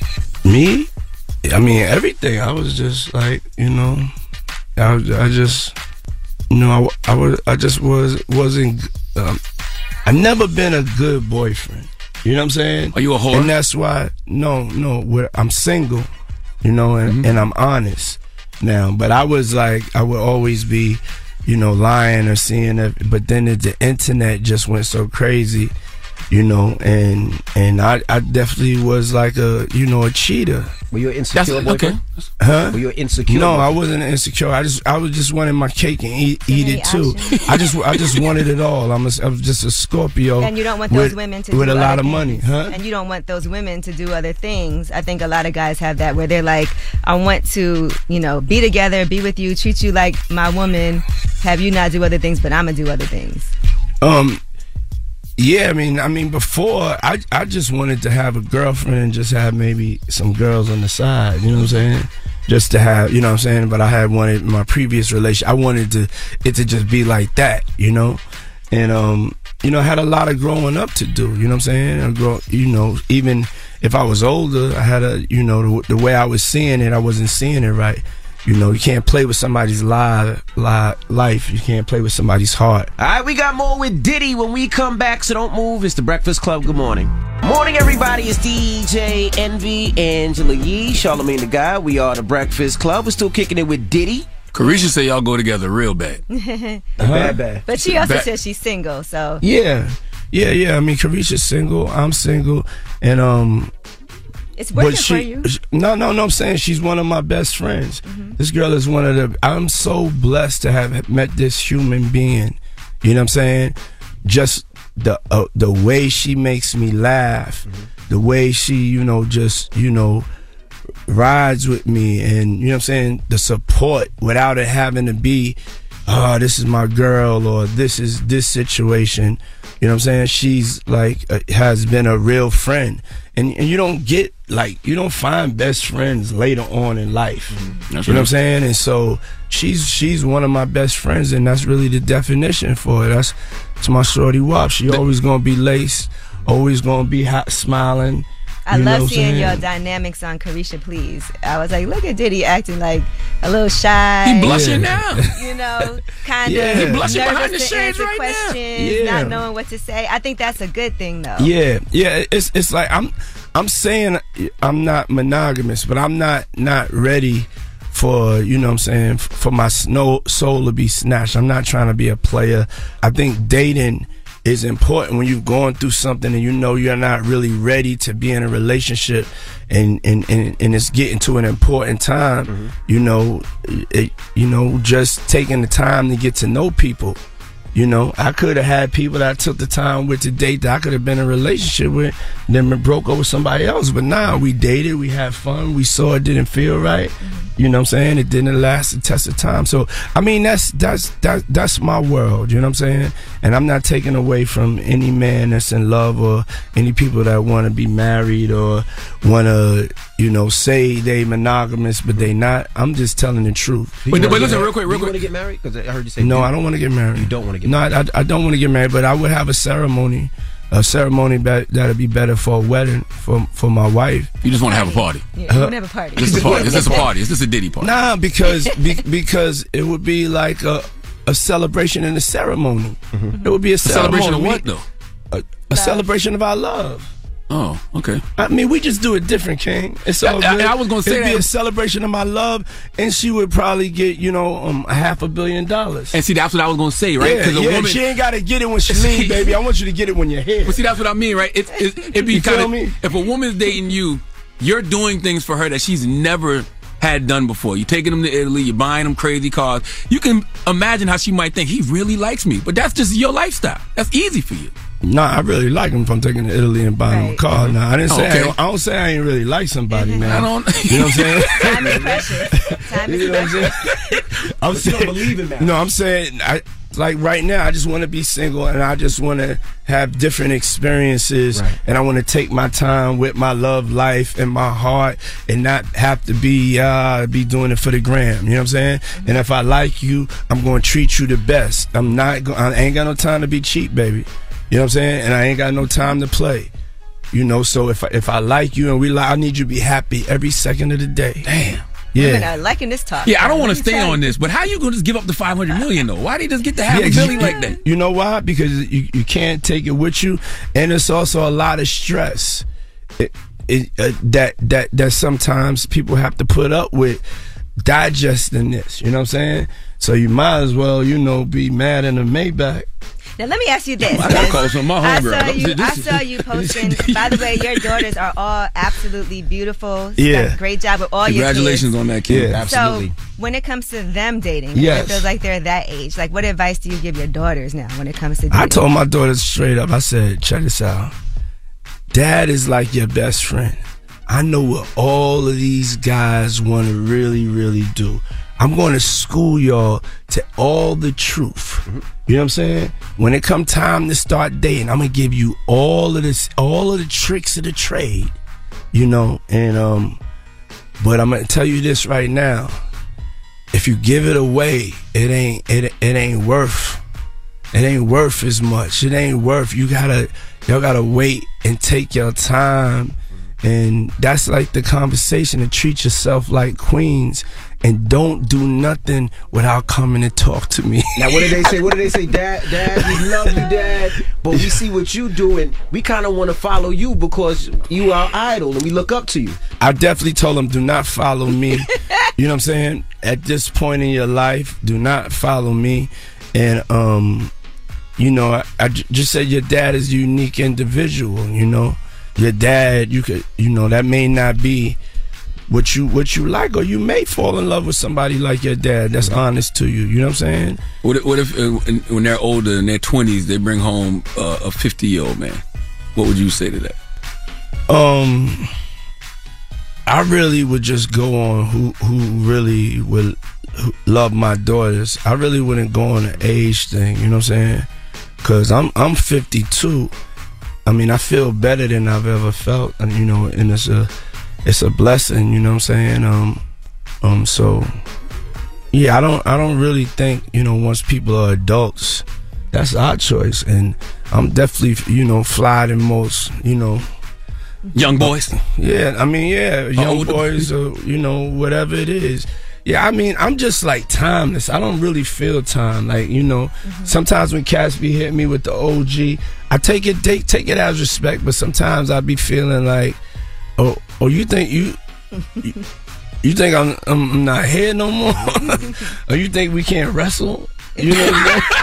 Me? I mean, everything. I was just like, you know, I, was- I just... You know, I, I was, I just was, wasn't. Um, I've never been a good boyfriend. You know what I'm saying? Are you a whore? And that's why, no, no, we're, I'm single. You know, and, Mm-hmm. and I'm honest now. But I was like, I would always be, you know, lying or seeing it. But then the, the internet just went so crazy, you know, and and I, I definitely was like a, you know, a cheater. Were you an insecure boyfriend? Huh? Were you an insecure No, I boyfriend? wasn't insecure. I just, I was just wanting my cake and eat, eat it too. I just, I just wanted it all. I'm, a, I was just a Scorpio. And you don't want those with, women to with do a lot other of things. money, huh? And you don't want those women to do other things. I think a lot of guys have that where they're like, I want to, you know, be together, be with you, treat you like my woman, have you not do other things, but I'm gonna do other things. Um, yeah, I mean, I mean, before I, I just wanted to have a girlfriend and just have maybe some girls on the side. You know what I'm saying? Just to have, you know what I'm saying? But I had wanted my previous relation. I wanted to it to just be like that, you know. And um, you know, I had a lot of growing up to do. You know what I'm saying? I grow, you know, even if I was older, I had a, you know, the, the way I was seeing it, I wasn't seeing it right. You know, you can't play with somebody's life, life. You can't play with somebody's heart. All right, we got more with Diddy when we come back, so don't move. It's the Breakfast Club. Good morning. Morning, everybody. It's D J Envy, Angela Yee, Charlamagne the Guy. We are the Breakfast Club. We're still kicking it with Diddy. Carisha say y'all go together real bad. Bad, bad. But she also Bad. says she's single, so Yeah, yeah, yeah. I mean, Carisha's single. I'm single, and um, it's working but she, for you. sh- No, no, no. I'm saying she's one of my best friends. Mm-hmm. This girl is one of the. I'm so blessed to have met this human being. You know what I'm saying? Just the uh, the way she makes me laugh, Mm-hmm. the way she, you know, just you know, rides with me, and you know what I'm saying. The support without it having to be oh, this is my girl, or this is this situation. You know what I'm saying? She's like uh, has been a real friend, and and you don't get like you don't find best friends later on in life. Mm-hmm. You know what I'm saying? And so she's she's one of my best friends, and that's really the definition for it. That's to my shorty Wop. She always gonna be laced, always gonna be hot, smiling. I You know love what I'm seeing saying? your dynamics on Carisha Please. I was like, look at Diddy acting like a little shy. He blushing now. You know, kind Yeah. of He blushing nervous behind the to shades answer right now. questions, Yeah. not knowing what to say. I think that's a good thing, though. Yeah, yeah. It's it's like I'm I'm saying I'm not monogamous, but I'm not not ready for, you know what I'm saying, for my snow soul to be snatched. I'm not trying to be a player. I think dating is important when you're going through something and you know you're not really ready to be in a relationship, and and, and, and it's getting to an important time. Mm-hmm. You know, it, you know, just taking the time to get to know people. You know, I could have had people that I took the time with to date that I could have been in a relationship with, then broke up with somebody else. But now we dated, we had fun, we saw it didn't feel right. You know what I'm saying? It didn't last the test of time. So I mean, that's that's that, that's my world. You know what I'm saying? And I'm not taking away from any man that's in love or any people that want to be married or want to, you know, say they monogamous, but they not. I'm just telling the truth. Wait, but listen, real quick, real You quick. want to get married? Because I heard you say No, you- I don't want to get married. You don't want to get no, married? I, I don't want to get married, but I would have a ceremony, a ceremony that that'd be better for a wedding for for my wife. You just want to have a party. Yeah, you want to have a party. This is a party. Is this a party? Is this a Diddy party? Nah, because be, because it would be like a a celebration and a ceremony. It would be a, A celebration of ceremony. what, though? A, a celebration of our love. Oh, okay. I mean, we just do it different, King. It's all I- I- good. I was gonna say It'd be that. a celebration of my love, and she would probably get, you know, um, a half a billion dollars. And see, that's what I was gonna say, right? Yeah, a yeah, woman, she ain't got to get it when she leave, baby. I want you to get it when you're here. But see, that's what I mean, right? It, it, it'd be You feel kind me? of if a woman's dating you, you're doing things for her that she's never had done before. You're taking them to Italy, you're buying them crazy cars. You can imagine how she might think he really likes me, but that's just your lifestyle. That's easy for you. Nah, I really like him if I'm taking to Italy and buying him a car. Nah, I didn't Oh, say okay. I, don't, I don't say I ain't really like somebody, man. I don't- You know what I'm saying? Time is precious. Time is You know what I'm precious. saying? I'm saying, believe in that. No, I'm saying, I like right now, I just want to be single and I just want to have different experiences, Right. and I want to take my time with my love life and my heart, and not have to be uh be doing it for the gram. You know what I'm saying? And if I like you, I'm going to treat you the best. I'm not. Go- I ain't got no time to be cheap, baby. You know what I'm saying? And I ain't got no time to play. You know, so if I, if I like you and we like, I need you to be happy every second of the day. Damn. Women Yeah. are liking this talk. Yeah, I don't want Let to me stay tell on you. this, but how you gonna just give up the five hundred million though? Why did he just get the half Yeah, a 'cause billion you, like that? You know why? Because you, you can't take it with you, and it's also a lot of stress it, it, uh, that that that sometimes people have to put up with digesting this. You know what I'm saying? So you might as well, you know, be mad in a Maybach. Now let me ask you this. I gotta call some of my I homegirls. saw you. I This is- saw you posting. By the way, your daughters are all absolutely beautiful. Yeah. Done a great job with all your kids. Congratulations on that, kid. Yeah. Absolutely. So when it comes to them dating, Yes. it feels like they're that age. Like, what advice do you give your daughters now when it comes to dating? I told my daughters straight up, I said, check this out. Dad is like your best friend. I know what all of these guys want to really, really do. I'm going to school y'all to all the truth. You know what I'm saying? When it come time to start dating, I'm going to give you all of this, all of the tricks of the trade, you know, and, um, but I'm going to tell you this right now. If you give it away, it ain't, it, it ain't worth, it ain't worth as much. It ain't worth, you gotta, y'all gotta wait and take your time. And that's like the conversation, to treat yourself like queens and don't do nothing without coming to talk to me. Now, what did they say? What did they say? Dad, Dad, we love you, Dad, but we see what you doing. We kind of want to follow you because you are our idol and we look up to you. I definitely told them, do not follow me. You know what I'm saying? At this point in your life, do not follow me. And, um, you know, I, I j- just said your dad is a unique individual, you know? Your dad, you could, you know, that may not be what you what you like, or you may fall in love with somebody like your dad that's honest to you. You know what I'm saying? What if, what if uh, when they're older, in their twenties, they bring home uh, a fifty-year-old man? What would you say to that? Um, I really would just go on who who really would love my daughters, I really wouldn't go on an age thing, you know what I'm saying? Cause I'm I'm fifty-two. I mean, I feel better than I've ever felt, and you know, and it's a it's a blessing, you know what I'm saying? Um, um, so yeah, I don't I don't really think, you know, once people are adults, that's our choice, and I'm definitely, you know, fly than most, you know. Young boys. Yeah, I mean, yeah, young Oh, boys, or you know, whatever it is. Yeah, I mean, I'm just like timeless. I don't really feel time. Like, you know, mm-hmm. sometimes when cats be hitting me with the O G, I take it take, take it as respect, but sometimes I be feeling like, oh, oh, you think you, you, you think I'm, I'm not here no more? Or you think we can't wrestle? You know what I'm saying?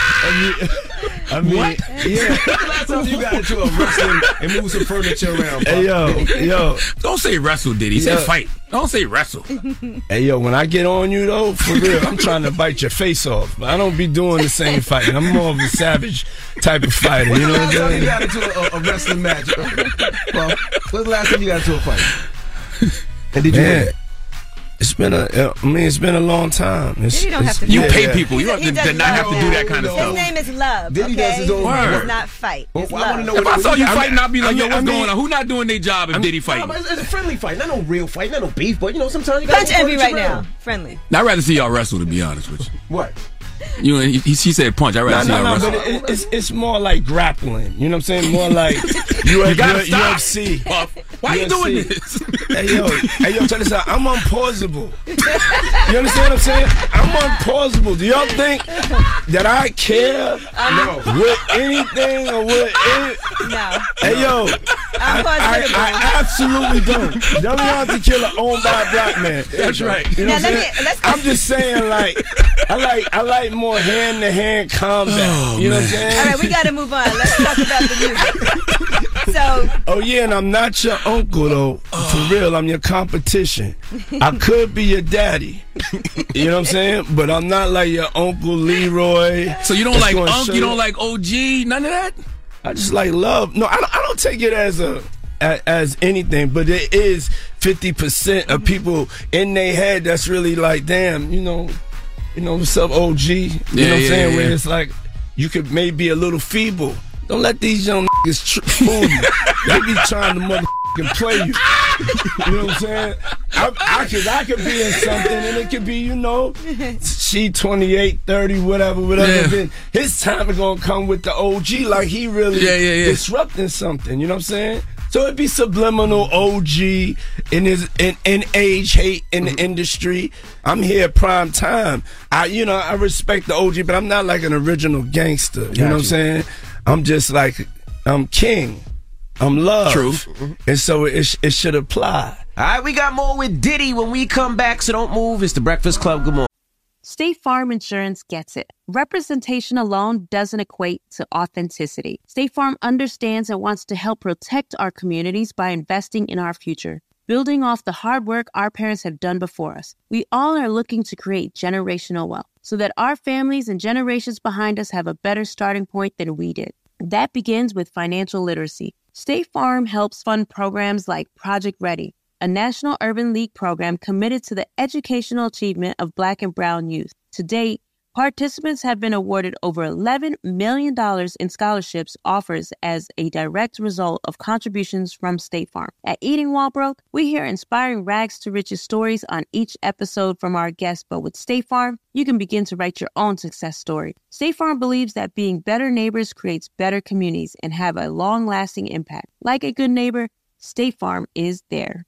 I mean, I mean what? Yeah. Last time you got into a wrestling and moved some furniture around, bro. Hey, yo, yo. Don't say wrestle, Diddy. Say Yeah. fight. Don't say wrestle. Hey, yo, when I get on you, though, for real, I'm trying to bite your face off. But I don't be doing the same fighting. I'm more of a savage type of fighter. You know what I'm Last time you saying? got into a, a wrestling match? Well, when's the last time you got into a fight? And did you Man, win? it's been a, I mean, it's been a long time. It's, You don't have it's- to You do pay that. people. You don't He have to, does not have to do that kind of His stuff. name is Love. Diddy okay? does his own Word. It's not fight. It's Well, I love. wanna know If I saw you I mean- fighting, I'd be like, I yo, mean- what's I mean- going on? Who not doing their job if Diddy No, fighting? but it's, it's a friendly fight, not no real fight, not no beef, but you know, sometimes you got Punch Envy right now. Friendly. I'd rather see y'all wrestle, to be honest with you. What? You know, he, he she said punch. I'd No, rather see no, y'all no, wrestle. but it, it's it's more like grappling. You know what I'm saying? More like U You gotta F, stop. U F C. Puff. Why you U F C. doing this? Hey yo, hey yo, check this out. I'm unpausable. You understand what I'm saying? I'm unpausable. Do y'all think that I care No. with anything or with any? No. Hey yo, I, I, I absolutely don't. Don't be out to kill an owned by a black man. That's right. You know Now, what I'm let saying? me- let's- I'm just saying, like, I like I like more hand to hand combat. Oh, you know man. what I'm saying? All right, we got to move on. Let's talk about the music. So, Oh yeah, and I'm not your uncle though. For real, I'm your competition. I could be your daddy. You know what I'm saying? But I'm not like your Uncle Leroy. So you don't That's like gonna Unk? show You don't like O G? None of that? I just like love. No, I don't, I don't take it as a as, as anything, but it is fifty percent of people in their head that's really like, damn, you know, you know what's up, O G? You Yeah, know what I'm yeah, saying? yeah, Where yeah. it's like you could maybe be a little feeble. Don't let these young niggas tr- fool you. They be trying to motherfucking play you. You know what I'm saying? I, I could I could be in something and it could be, you know, she twenty-eight, thirty, whatever, whatever. Yeah. Then his time is gonna come with the O G like he really Yeah, yeah, yeah. disrupting something. You know what I'm saying? So it'd be subliminal O G in his in, in age hate in the industry. I'm here prime time. I you know I respect the O G, but I'm not like an original gangster. You know what I'm Gotcha. saying? I'm just like I'm king. I'm love. True. And so it sh- it should apply. All right, we got more with Diddy when we come back, so don't move. It's the Breakfast Club. Good morning. State Farm Insurance gets it. Representation alone doesn't equate to authenticity. State Farm understands and wants to help protect our communities by investing in our future, building off the hard work our parents have done before us. We all are looking to create generational wealth so that our families and generations behind us have a better starting point than we did. That begins with financial literacy. State Farm helps fund programs like Project Ready, a National Urban League program committed to the educational achievement of Black and Brown youth. To date, participants have been awarded over eleven million dollars in scholarships offers as a direct result of contributions from State Farm. At Eating While Broke, we hear inspiring rags to riches stories on each episode from our guests, but with State Farm, you can begin to write your own success story. State Farm believes that being better neighbors creates better communities and have a long-lasting impact. Like a good neighbor, State Farm is there.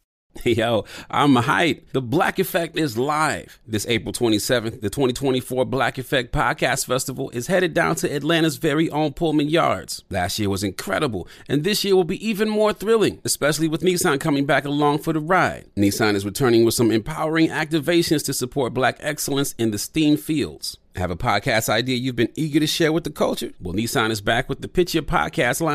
Yo, I'm hyped. The Black Effect is live. This April twenty-seventh, the twenty twenty-four Black Effect Podcast Festival is headed down to Atlanta's very own Pullman Yards. Last year was incredible, and this year will be even more thrilling, especially with Nissan coming back along for the ride. Nissan is returning with some empowering activations to support Black excellence in the STEAM fields. Have a podcast idea you've been eager to share with the culture? Well, Nissan is back with the Pitch Your Podcast Lounge.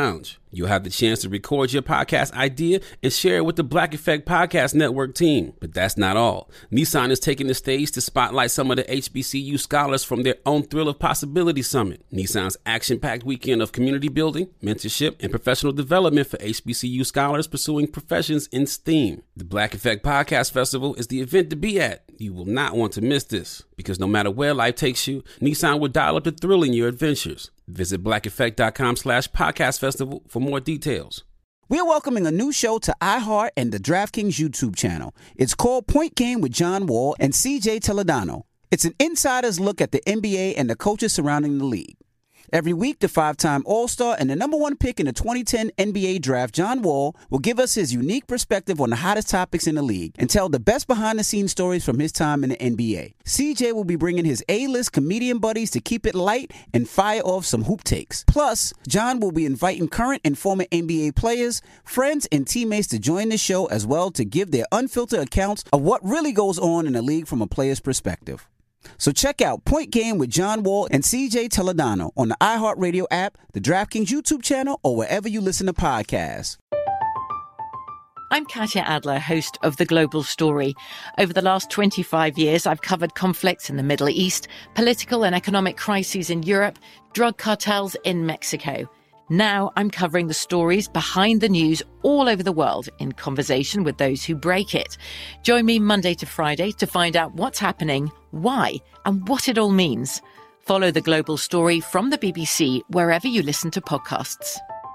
You'll have the chance to record your podcast idea and share it with the Black Effect Podcast Network team. But that's not all. Nissan is taking the stage to spotlight some of the H B C U scholars from their own Thrill of Possibility Summit, Nissan's action-packed weekend of community building, mentorship, and professional development for H B C U scholars pursuing professions in STEAM. The Black Effect Podcast Festival is the event to be at. You will not want to miss this, because no matter where life takes you, Nissan will dial up the thrill in your adventures. Visit black effect dot com slash podcast festival for more details. We're welcoming a new show to iHeart and the DraftKings YouTube channel. It's called Point Game with John Wall and C J Toledano. It's an insider's look at the N B A and the coaches surrounding the league. Every week, the five-time All-Star and the number one pick in the twenty ten N B A draft, John Wall, will give us his unique perspective on the hottest topics in the league and tell the best behind-the-scenes stories from his time in the N B A. C J will be bringing his A-list comedian buddies to keep it light and fire off some hoop takes. Plus, John will be inviting current and former N B A players, friends, and teammates to join the show as well to give their unfiltered accounts of what really goes on in the league from a player's perspective. So check out Point Game with John Wall and C J Toledano on the iHeartRadio app, the DraftKings YouTube channel, or wherever you listen to podcasts. I'm Katya Adler, host of The Global Story. Over the last twenty-five years, I've covered conflicts in the Middle East, political and economic crises in Europe, drug cartels in Mexico. Now I'm covering the stories behind the news all over the world in conversation with those who break it. Join me Monday to Friday to find out what's happening, why, and what it all means. Follow The Global Story from the B B C wherever you listen to podcasts.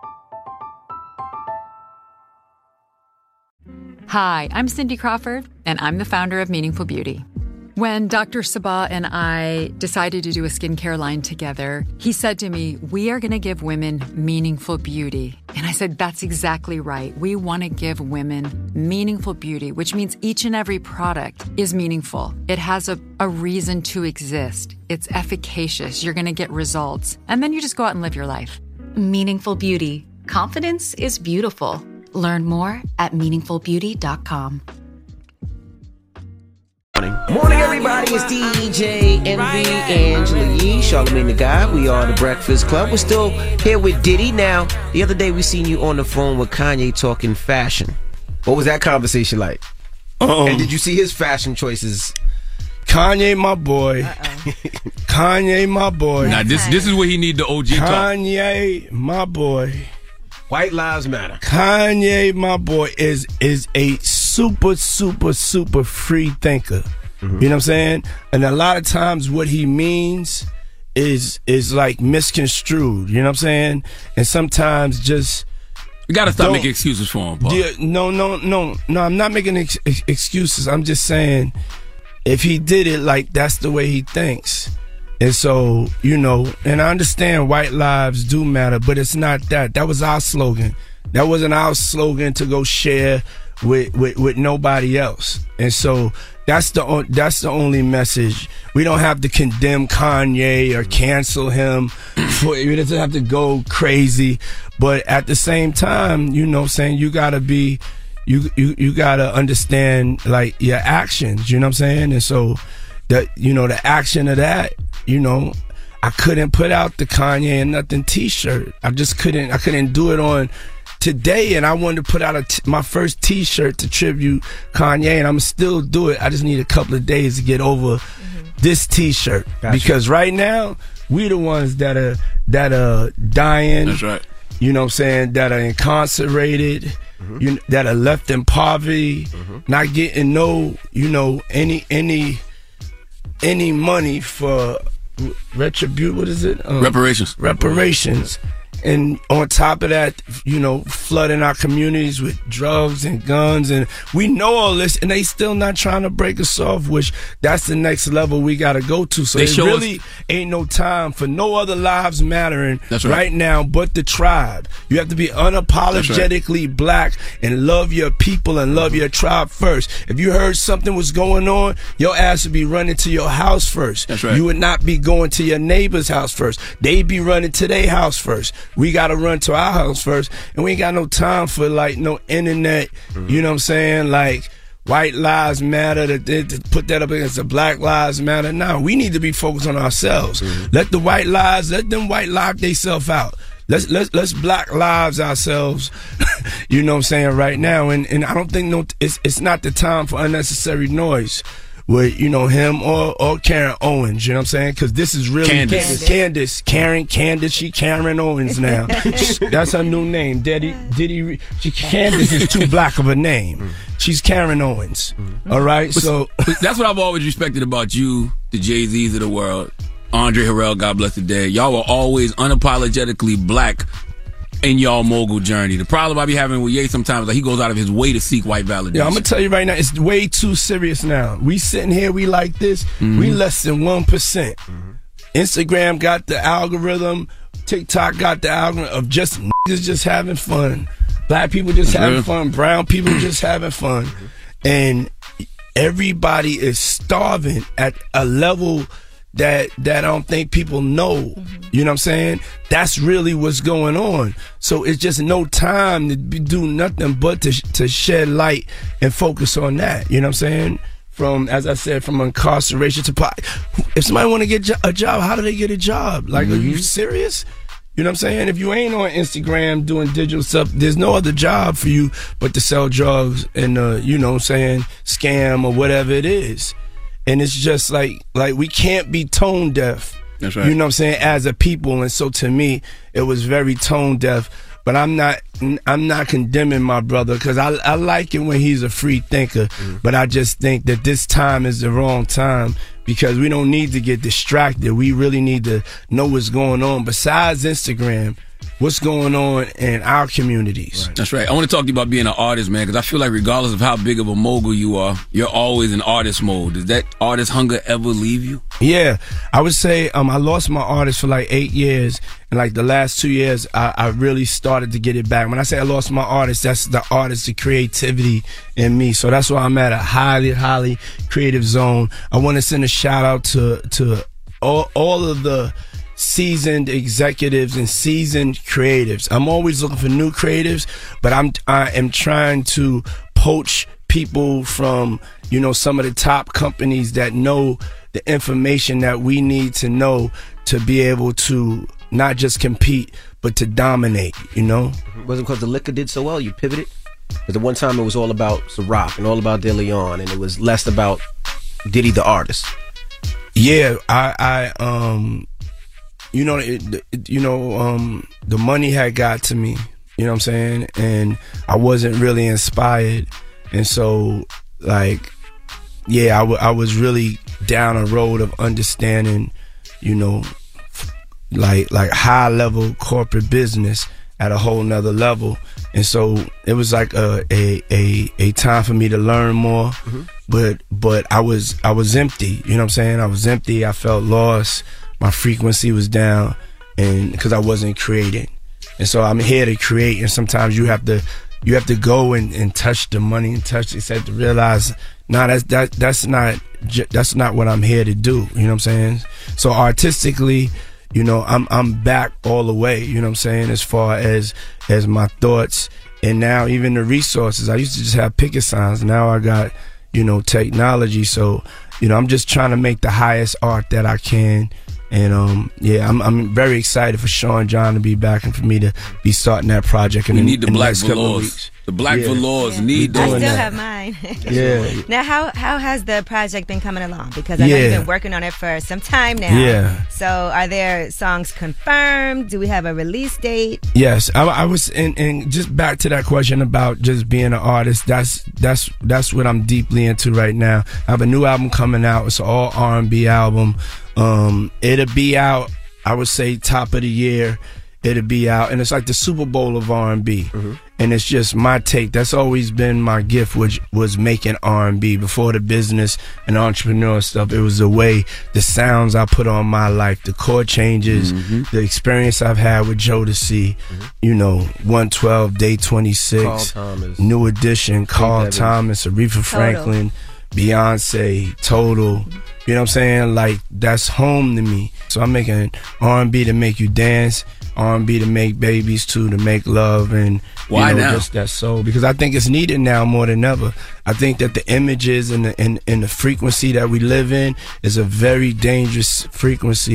Hi, I'm Cindy Crawford, and I'm the founder of Meaningful Beauty. When Doctor Sabah and I decided to do a skincare line together, he said to me, we are going to give women meaningful beauty. And I said, that's exactly right. We want to give women meaningful beauty, which means each and every product is meaningful. It has a, a reason to exist. It's efficacious. You're going to get results. And then you just go out and live your life. Meaningful Beauty. Confidence is beautiful. Learn more at meaningful beauty dot com. Morning, everybody. It's D J Envy, Angela Yee, Charlamagne the Guy. We are the Breakfast Club. We're still here with Diddy. Now, the other day we seen you on the phone with Kanye talking fashion. What was that conversation like? Um, and did you see his fashion choices? Kanye, my boy. Kanye, my boy. Now, this this is where he need the O G talk. Kanye, my boy. White Lives Matter. Kanye, my boy, is is a super, super, super free thinker. Mm-hmm. You know what I'm saying? And a lot of times what he means is is like misconstrued. You know what I'm saying? And sometimes just you gotta stop making excuses for him, Paul. Yeah, no, no, no, no. I'm not making ex- excuses. I'm just saying if he did it, like that's the way he thinks. And so, you know, and I understand white lives do matter, but it's not that. That was our slogan. That wasn't our slogan to go share with with, with nobody else. And so that's the that's the only message. We don't have to condemn Kanye or cancel him. For, he doesn't have to go crazy. But at the same time, you know what I'm saying, you gotta be you you you gotta understand like your actions, you know what I'm saying? And so that, you know, the action of that, you know, I couldn't put out the Kanye and Nothing t-shirt. I just couldn't, I couldn't do it on today. And I wanted to put out a t- my first t-shirt to tribute Kanye, and I'm still do it. I just need a couple of days to get over mm-hmm. this t-shirt. Gotcha. Because right now, we the ones that are, that are dying. That's right. You know what I'm saying? That are incarcerated, mm-hmm. you, that are left in poverty, mm-hmm. not getting no, you know, any, any, any money for retribute, what is it? Um, reparations. Reparations. And on top of that, you know, flooding our communities with drugs and guns. And we know all this, and they still not trying to break us off, which that's the next level we got to go to. So it really us- ain't no time for no other lives mattering that's right. right now but the tribe. You have to be unapologetically right. black and love your people and love your tribe first. If you heard something was going on, your ass would be running to your house first. That's right. You would not be going to your neighbor's house first. They'd be running to their house first. We got to run to our house first, and we ain't got no time for like no internet, mm-hmm. you know what I'm saying, like white lives matter, to, to put that up against the black lives matter. No, we need to be focused on ourselves. Mm-hmm. Let the white lives, let them white lock themselves out. let's let's let's black lives ourselves. You know what I'm saying right now, and and I don't think no, it's it's not the time for unnecessary noise with, you know, him or or Karen Owens. You know what I'm saying? Because this is really Candace. Candace, Karen, Candace. She Karen Owens now. That's her new name. Diddy, Diddy. She Candace is too black of a name. She's Karen Owens. All right, But- so but that's what I've always respected about you, the Jay-Z's of the world, Andre Harrell, God bless the dead. Y'all were always unapologetically black in y'all mogul journey. The problem I be having with Ye sometimes is like he goes out of his way to seek white validation. yeah, I'm gonna tell you right now, it's way too serious now. We sitting here, we like this. Mm-hmm. We less than one percent. Instagram got the algorithm. TikTok got the algorithm of just niggas just having fun. Black people just having fun. Brown people just having fun. And everybody is starving at a level that that I don't think people know. You know what I'm saying? That's really what's going on. So it's just no time to be, do nothing but to to shed light and focus on that. You know what I'm saying? From, as I said, from incarceration to po- if somebody want to get jo- a job, how do they get a job? Like, are you serious? You know what I'm saying? If you ain't on Instagram doing digital stuff, there's no other job for you but to sell drugs and, uh, you know what I'm saying, scam or whatever it is. And it's just like, like we can't be tone deaf. That's right. You know what I'm saying? As a people. And so to me, it was very tone deaf. But I'm not, I'm not condemning my brother because I, I like it when he's a free thinker. Mm. But I just think that this time is the wrong time because we don't need to get distracted. We really need to know what's going on. Besides Instagram, what's going on in our communities. That's right. I want to talk to you about being an artist, man, because I feel like regardless of how big of a mogul you are, you're always in artist mode. Does that artist hunger ever leave you? Yeah, I would say um, I lost my artist for like eight years. And like the last two years, I, I really started to get it back. When I say I lost my artist, that's the artist, the creativity in me. So that's why I'm at a highly, highly creative zone. I want to send a shout out to, to all, all of the seasoned executives and seasoned creatives. I'm always looking for new creatives, but I'm I am trying to poach people from, you know, some of the top companies that know the information that we need to know to be able to not just compete but to dominate, you know? Was it because the liquor did so well you pivoted? Because the one time it was all about Ciroc and all about De Leon, and it was less about Diddy the artist. Yeah, I I um you know, it, it, you know, um, the money had got to me, you know what I'm saying? And I wasn't really inspired. And so, like, yeah, I, w- I was really down a road of understanding, you know, like, like high level corporate business at a whole nother level. And so it was like a, a, a, a time for me to learn more, mm-hmm. but, but I was, I was empty, you know what I'm saying? I was empty. I felt lost. My frequency was down, and because I wasn't creating, and so I'm here to create. And sometimes you have to, you have to go and, and touch the money and touch it. To realize, nah, that's that that's not that's not what I'm here to do. You know what I'm saying? So artistically, you know, I'm I'm back all the way. You know what I'm saying? As far as as my thoughts, and now even the resources. I used to just have picket signs. Now I got, you know, technology. So, you know, I'm just trying to make the highest art that I can. And um, yeah, I'm I'm very excited for Sean John to be back and for me to be starting that project. And we in, need the in black next couple of velours. weeks. The black Yeah. velours need I those. still have mine. Yeah. Now, how how has the project been coming along? Because I know Yeah. you've been working on it for some time now. Yeah. So, are there songs confirmed? Do we have a release date? Yes, I, I was, and, and just back to that question about just being an artist. That's that's that's what I'm deeply into right now. I have a new album coming out. It's an all R and B album. Um, it'll be out, I would say, top of the year. It'll be out, and it's like the Super Bowl of R and B. Mm-hmm. And it's just my take. That's always been my gift, which was making R and B. Before the business and entrepreneur stuff, it was the way, the sounds I put on my life, the chord changes, mm-hmm. the experience I've had with Jodeci, mm-hmm. you know, one twelve, Day twenty-six, Carl Thomas, New Edition, Carl Thomas, Aretha Franklin, Beyonce, Total. You know what I'm saying? Like, that's home to me. So I'm making R and B to make you dance, R and B to make babies too, to make love, and you Why know, now? just that soul. Because I think it's needed now more than ever. I think that the images and the and, and the frequency that we live in is a very dangerous frequency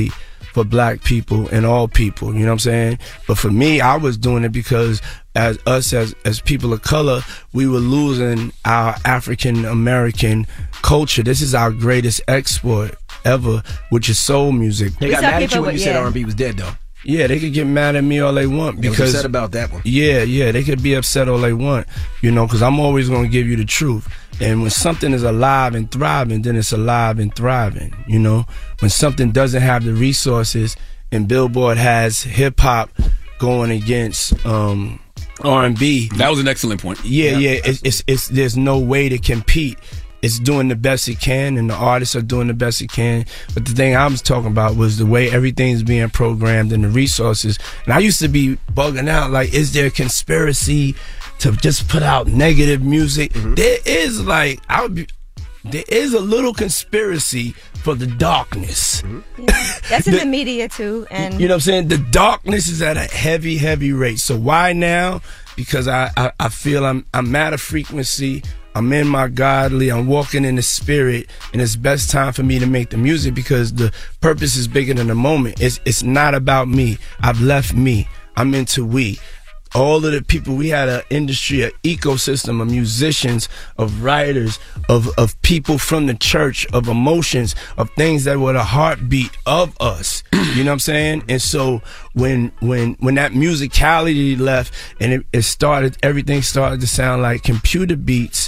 for black people and all people, you know what I'm saying? But for me, I was doing it because as us as as people of color, we were losing our African American culture. This is our greatest export ever, which is soul music. They got mad at you when you said R and B was dead, though. Yeah, they could get mad at me all they want They was because upset about that one. Yeah, yeah, they could be upset all they want, you know, because I'm always going to give you the truth. And when something is alive and thriving, then it's alive and thriving, you know. When something doesn't have the resources, and Billboard has hip hop going against um, R and B. That was an excellent point. Yeah, Yeah, yeah, it's, it's it's there's no way to compete. It's doing the best it can, and the artists are doing the best it can. But the thing I was talking about was the way everything's being programmed and the resources. And I used to be bugging out, like, is there a conspiracy to just put out negative music? Mm-hmm. There is, like, I would be, there is a little conspiracy for the darkness. Mm-hmm. That's in the media too, and You know what I'm saying? The darkness is at a heavy, heavy rate. So why now? Because I, I, I feel I'm I'm at a frequency. I'm in my godly, I'm walking in the spirit, and it's best time for me to make the music because the purpose is bigger than the moment. It's it's not about me. I've left me. I'm into we. All of the people, we had an industry, an ecosystem of musicians, of writers, of, of people from the church, of emotions, of things that were the heartbeat of us. You know what I'm saying? And so when when when that musicality left and it, it started, everything started to sound like computer beats,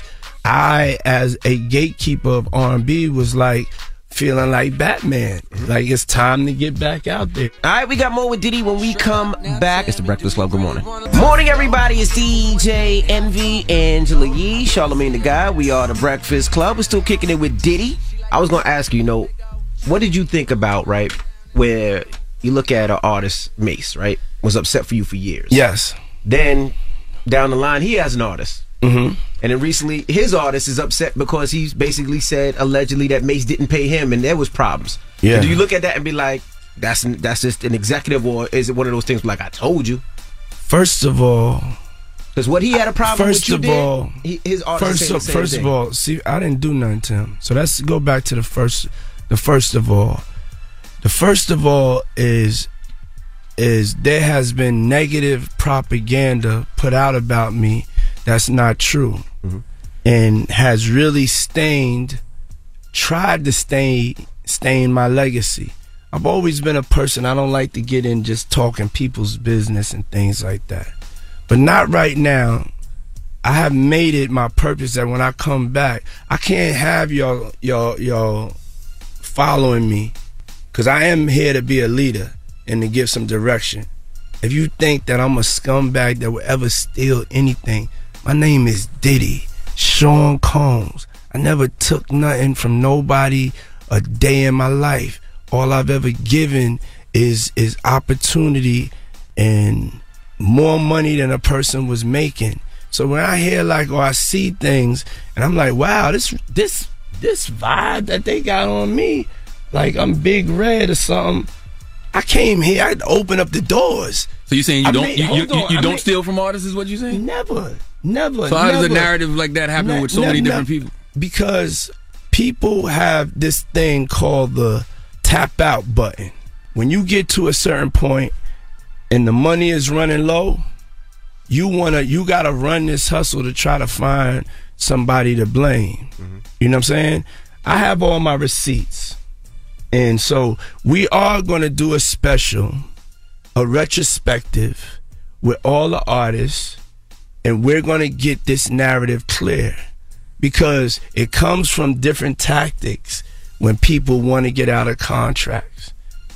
I, as a gatekeeper of R and B, was like, feeling like Batman. Like, it's time to get back out there. All right, we got more with Diddy when we come back. It's the Breakfast Club. Good morning. Morning, everybody. It's D J Envy, Angela Yee, Charlamagne the Guy. We are the Breakfast Club. We're still kicking it with Diddy. I was going to ask you, you know, what did you think about, right, where you look at an artist, Mace, right, was upset for you for years. Yes. Then, down the line, he has an artist. Mm-hmm. And then recently, his artist is upset because he's basically said allegedly that Mace didn't pay him, and there was problems. Yeah. And do you look at that and be like, that's that's just an executive, or is it one of those things like I told you? First of all, because what he had a problem first with you of did, all, he, his artist first said of, the same first thing. of all, see, I didn't do nothing to him. So let's go back to the first. The first of all, the first of all is is there has been negative propaganda put out about me that's not true. Mm-hmm. And has really stained, tried to stain, stain my legacy. I've always been a person, I don't like to get in just talking people's business and things like that. But not right now. I have made it my purpose that when I come back, I can't have y'all, y'all, y'all following me, because I am here to be a leader and to give some direction. If you think that I'm a scumbag that will ever steal anything, my name is Diddy, Sean Combs. I never took nothing from nobody a day in my life. All I've ever given is is opportunity and more money than a person was making. So when I hear like, or I see things, and I'm like, wow, this this this vibe that they got on me, like I'm Big Red or something. I came here, I had to open up the doors. So you're saying you I don't mean, you, you, hold on, you, you I don't mean- steal from artists, is what you're saying? Never. Never. So how does a never. narrative like that happen Ne- with so ne- many ne- different people? Because people have this thing called the tap out button. When you get to a certain point and the money is running low, you wanna you gotta run this hustle to try to find somebody to blame. Mm-hmm. You know what I'm saying? I have all my receipts. And so we are gonna do a special, a retrospective with all the artists, and we're gonna get this narrative clear, because it comes from different tactics when people want to get out of contracts.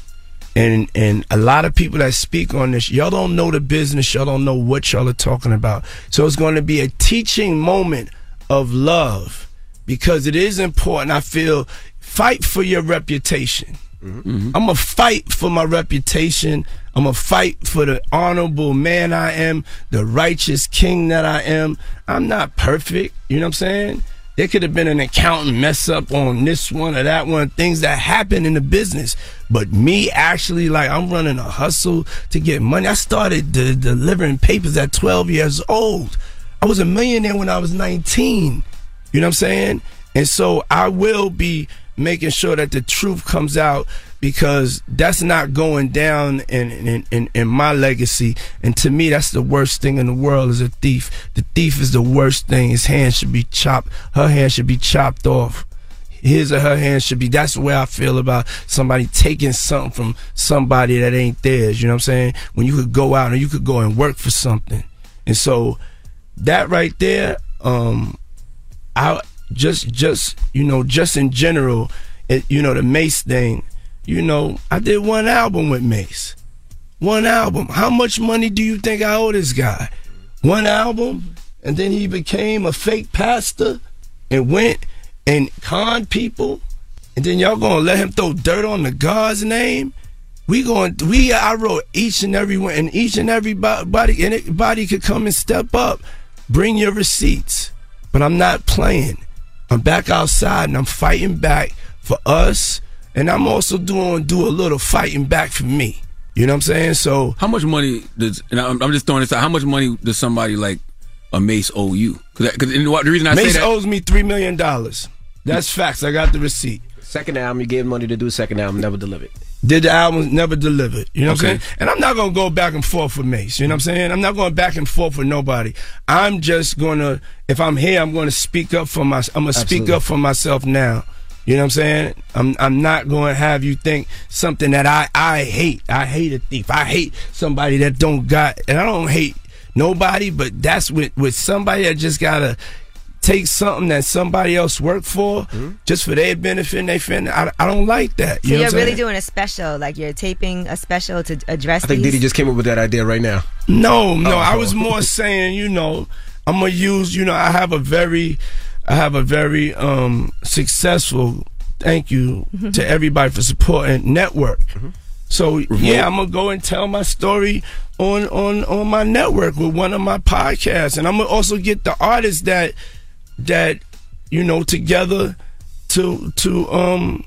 And and a lot of people that speak on this, y'all don't know the business, y'all don't know what y'all are talking about. So it's going to be a teaching moment of love, because it is important. I feel, fight for your reputation. Mm-hmm. I'm going to fight for my reputation. I'm going to fight for the honorable man I am, the righteous king that I am. I'm not perfect, you know what I'm saying? There could have been an accountant mess up on this one or that one, things that happen in the business. But me actually, like, I'm running a hustle to get money. I started de- delivering papers at twelve years old. I was a millionaire when I was nineteen. You know what I'm saying? And so I will be making sure that the truth comes out, because that's not going down in, in, in, in my legacy. And to me, that's the worst thing in the world, is a thief. The thief is the worst thing. His hand should be chopped. Her hand should be chopped off. His or her hand should be. That's the way I feel about somebody taking something from somebody that ain't theirs. You know what I'm saying? When you could go out and you could go and work for something. And so that right there, um, I just, just, you know, just in general, it, you know, the Mase thing, you know, I did one album with Mase. One album. How much money do you think I owe this guy? One album, and then he became a fake pastor and went and conned people, and then y'all gonna let him throw dirt on the God's name? We going, we, I wrote each and every one, and each and everybody, anybody could come and step up. Bring your receipts. But I'm not playing. I'm back outside and I'm fighting back for us. And I'm also doing do a little fighting back for me. You know what I'm saying? So how much money does? And I'm, I'm just throwing this out. How much money does somebody like a Mase owe you? Because the reason I Mase say that, owes me three million dollars. That's facts. I got the receipt. Second album, you gave money to do a second album, never delivered. Did the album, never delivered. You know Okay. what I'm saying? And I'm not gonna go back and forth with Mase. You know what I'm saying? I'm not going back and forth with nobody. I'm just gonna, if I'm here, I'm gonna speak up for my. I'm gonna speak Absolutely. up for myself now. You know what I'm saying? I'm I'm not going to have you think something that I, I hate. I hate a thief. I hate somebody that don't got, and I don't hate nobody, but that's with, with somebody that just got to take something that somebody else worked for Mm-hmm. just for their benefit and they fin. I, I don't like that. So You know you're what I'm really saying? doing a special, like you're taping a special to address I think these? Diddy just came up with that idea right now. No, no. Oh. I was more saying, you know, I'm gonna use, you know, I have a very, I have a very um, successful. Thank you to everybody for supporting network. So yeah, I'm gonna go and tell my story on on on my network with one of my podcasts, and I'm gonna also get the artists that that you know together to to um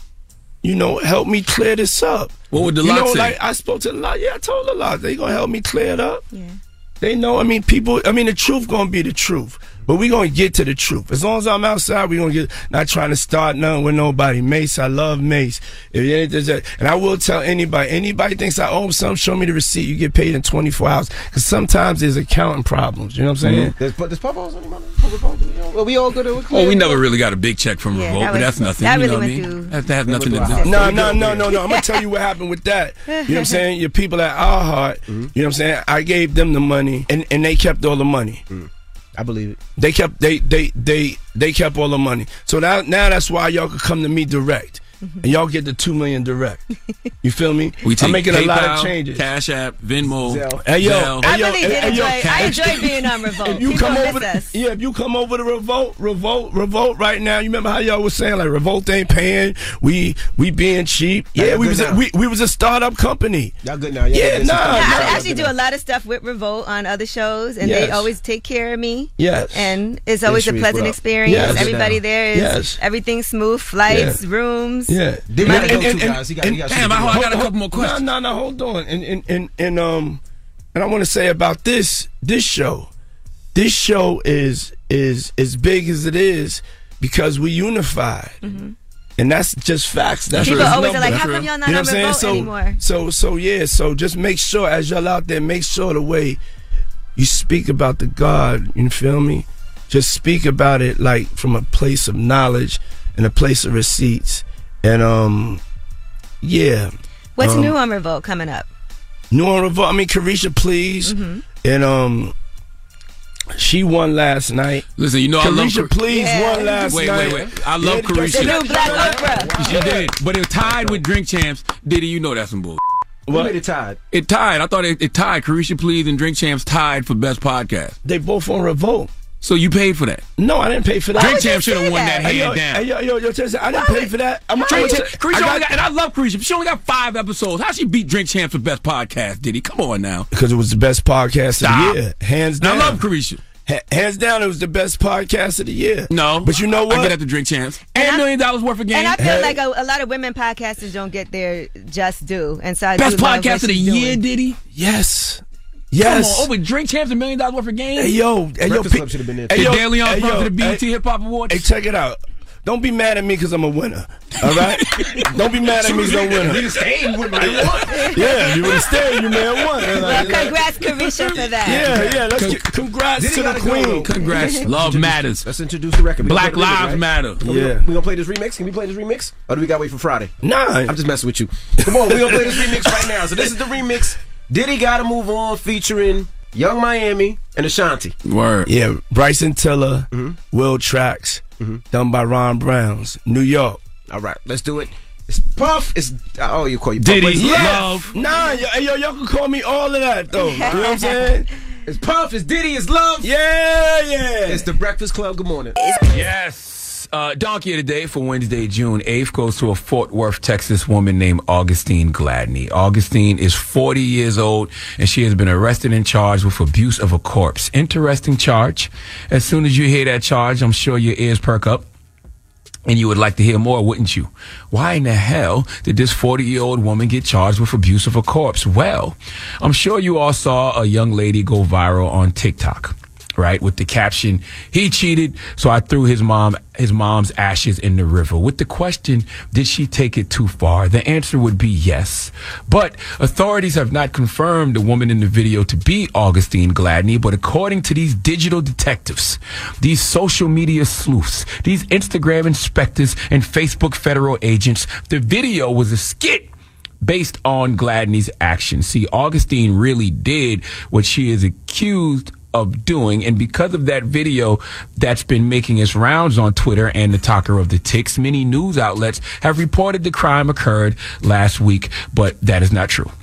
you know help me clear this up. What would the you lot know, say? like I spoke to the lot. Yeah, I told the lot they gonna help me clear it up. Yeah. They know. I mean, people. I mean, the truth gonna be the truth, but we gonna get to the truth. As long as I'm outside, we gonna get. Not trying to start nothing with nobody. Mase, I love Mase. If it ain't, and I will tell anybody. Anybody thinks I owe them something, show me the receipt. You get paid in twenty-four hours. Because sometimes there's accounting problems. You know what I'm saying? There's, there's Puffos on money. Well, we all good. well, we never really got a big check from Yeah, Revolt, that but was- that's nothing. that you really know what I went mean? through- That, that has That nothing to went do. No, no, no, no, no. I'm gonna tell you what happened with that. You know what I'm saying? Your people at Our Heart, you know what I'm saying? I gave them the money, and, and they kept all the money. I believe it. They kept they they they they kept all the money. So now now that's why y'all could come to me direct, and y'all get the two million direct. You feel me? We take I'm making PayPal, a lot of changes. Cash App, Venmo, Hey yo, Zelle. hey, I yo, really hey, did hey, yo, enjoy. I cash. enjoyed being on Revolt. If you People come miss over, us. to, yeah, if you come over to Revolt, Revolt, Revolt right now. You remember how y'all was saying like Revolt ain't paying, we we being cheap. Y'all Yeah, good we was a, now. we we was a startup company. Y'all good now? Y'all Yeah, good nah, now? nah. I actually do a lot of stuff with Revolt on other shows, and they Yes. always take care of me. Yes. And it's always a Sharice, pleasant what up? experience. Yes. Everybody there is Yes. everything smooth, flights, Yeah. rooms. Yeah. Diddy Money. gotta go too, guys. He got- he got Damn, I, I got a couple more questions. No, no, no, hold on. And and and, and um and I want to say about this this show. This show is is as big as it is because we unified. And that's just facts. That's People just always are numbers. like, how come y'all not You know on what I'm saying? Revolt So, anymore? so so yeah, so just make sure as y'all out there, make sure the way you speak about the God, you feel me? Just speak about it like from a place of knowledge and a place of receipts. And um yeah. What's um, new on Revolt coming up? New on Revolt. I mean, Carisha, please, Mm-hmm. and um, she won last night. Listen, you know I love Carisha, Car- please Yeah. won last Wait, night. wait, wait. I love Yeah, Carisha. The new Black Oprah. She did, but it tied with Drink Champs. Diddy, you know that's some bull. What made it tied? It tied. I thought it, it tied. Carisha Please and Drink Champs tied for best podcast. They both on Revolt. So you paid for that. No, I didn't pay for that. Drink Champs should have won that Hey, yo, hand down. hey, yo, yo, yo, Chelsea, I didn't pay for that. I'm Drink I'm- Champs, Carisha I only got, and I love Carisha. She only got five episodes. How she beat Drink Champs for best podcast? Diddy, come on now. because it was the best podcast Stop. of the year, hands And down. I love Carisha. Ha- hands down, it was the best podcast of the year. No, but you know what? I get at the Drink Champs and a million dollars worth of game. And I feel Hey. like a, a lot of women podcasters don't get their just due. And so I Best do love podcast what of the she's year, doing. Diddy. Yes, yes. Come on, over Drink Champs a million dollars worth of game. Hey yo, hey yo, Breakfast P- Club should have been there. hey, Did yo, De Leon hey, run yo, for the B E T hey, Hip Hop Awards? Hey, check it out. don't be mad at me because I'm a winner. All right? Don't be mad at me because I'm a winner. You stayed with my one. Yeah, you would have stayed. You may have won. Well, congrats, Carisha, for that. Yeah, yeah. Let's Con- get, congrats Diddy to the gotta go, queen. though. Congrats. Love matters. Let's introduce the record. We Black gonna play the remix, Lives right? Matter. We Yeah. gonna, we gonna play this remix? Can we play this remix? Or do we gotta wait for Friday? Nah. I'm just messing with you. Come on, we gonna play this remix right now. So this is the remix. Diddy Gotta Move On featuring Young Miami and Ashanti. Word. Yeah, Bryson Tiller, Mm-hmm. Will Trax, done by Ron Browns, New York. All right, let's do it. It's Puff. It's oh, you call you Puff. Diddy, but it's Love. Nah, yo, hey, yo, y'all can call me all of that though. You know what I'm saying? It's Puff. It's Diddy. It's Love. Yeah, yeah. It's the Breakfast Club. Good morning. Yes. Uh, donkey of the day for Wednesday, June eighth goes to a Fort Worth, Texas woman named Augustine Gladney. Augustine is forty years old and she has been arrested and charged with abuse of a corpse. Interesting charge. As soon as you hear that charge, I'm sure your ears perk up. And you would like to hear more, wouldn't you? Why in the hell did this forty-year-old woman get charged with abuse of a corpse? Well, I'm sure you all saw a young lady go viral on TikTok, right? With the caption, "He cheated, so I threw his mom, his mom's ashes in the river." With the question, did she take it too far? The answer would be yes. But authorities have not confirmed the woman in the video to be Augustine Gladney, but according to these digital detectives, these social media sleuths, these Instagram inspectors and Facebook federal agents, the video was a skit based on Gladney's actions. See, Augustine really did what she is accused of doing, and because of that video that's been making its rounds on Twitter and the talker of the ticks, many news outlets have reported the crime occurred last week, but that is not true.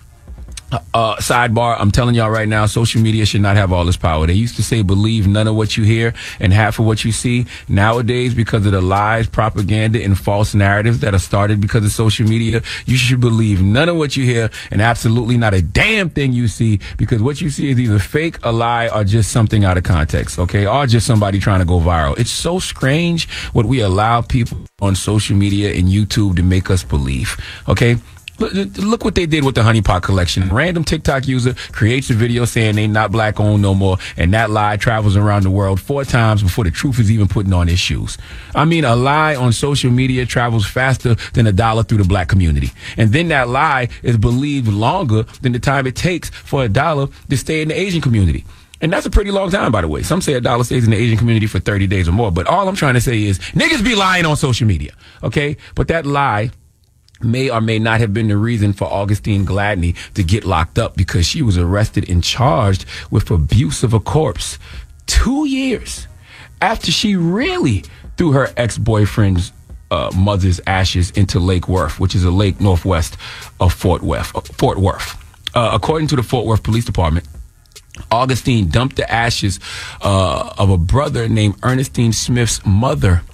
Uh, sidebar, I'm telling y'all right now, social media should not have all this power. They used to say believe none of what you hear and half of what you see. Nowadays, because of the lies, propaganda, and false narratives that are started because of social media, you should believe none of what you hear and absolutely not a damn thing you see, because what you see is either fake, a lie, or just something out of context, okay? Or just somebody trying to go viral. It's so strange what we allow people on social media and YouTube to make us believe, okay? Look what they did with the Honey Pot collection. Random TikTok user creates a video saying they not black owned no more, and that lie travels around the world four times before the truth is even putting on its shoes. I mean, a lie on social media travels faster than a dollar through the black community. And then that lie is believed longer than the time it takes for a dollar to stay in the Asian community. And that's a pretty long time, by the way. Some say a dollar stays in the Asian community for thirty days or more. But all I'm trying to say is niggas be lying on social media, okay? But that lie may or may not have been the reason for Augustine Gladney to get locked up, because she was arrested and charged with abuse of a corpse two years after she really threw her ex-boyfriend's uh, mother's ashes into Lake Worth, which is a lake northwest of Fort Worth. Uh, Fort Worth. Uh, according to the Fort Worth Police Department, Augustine dumped the ashes uh, of a brother named Ernestine Smith's mother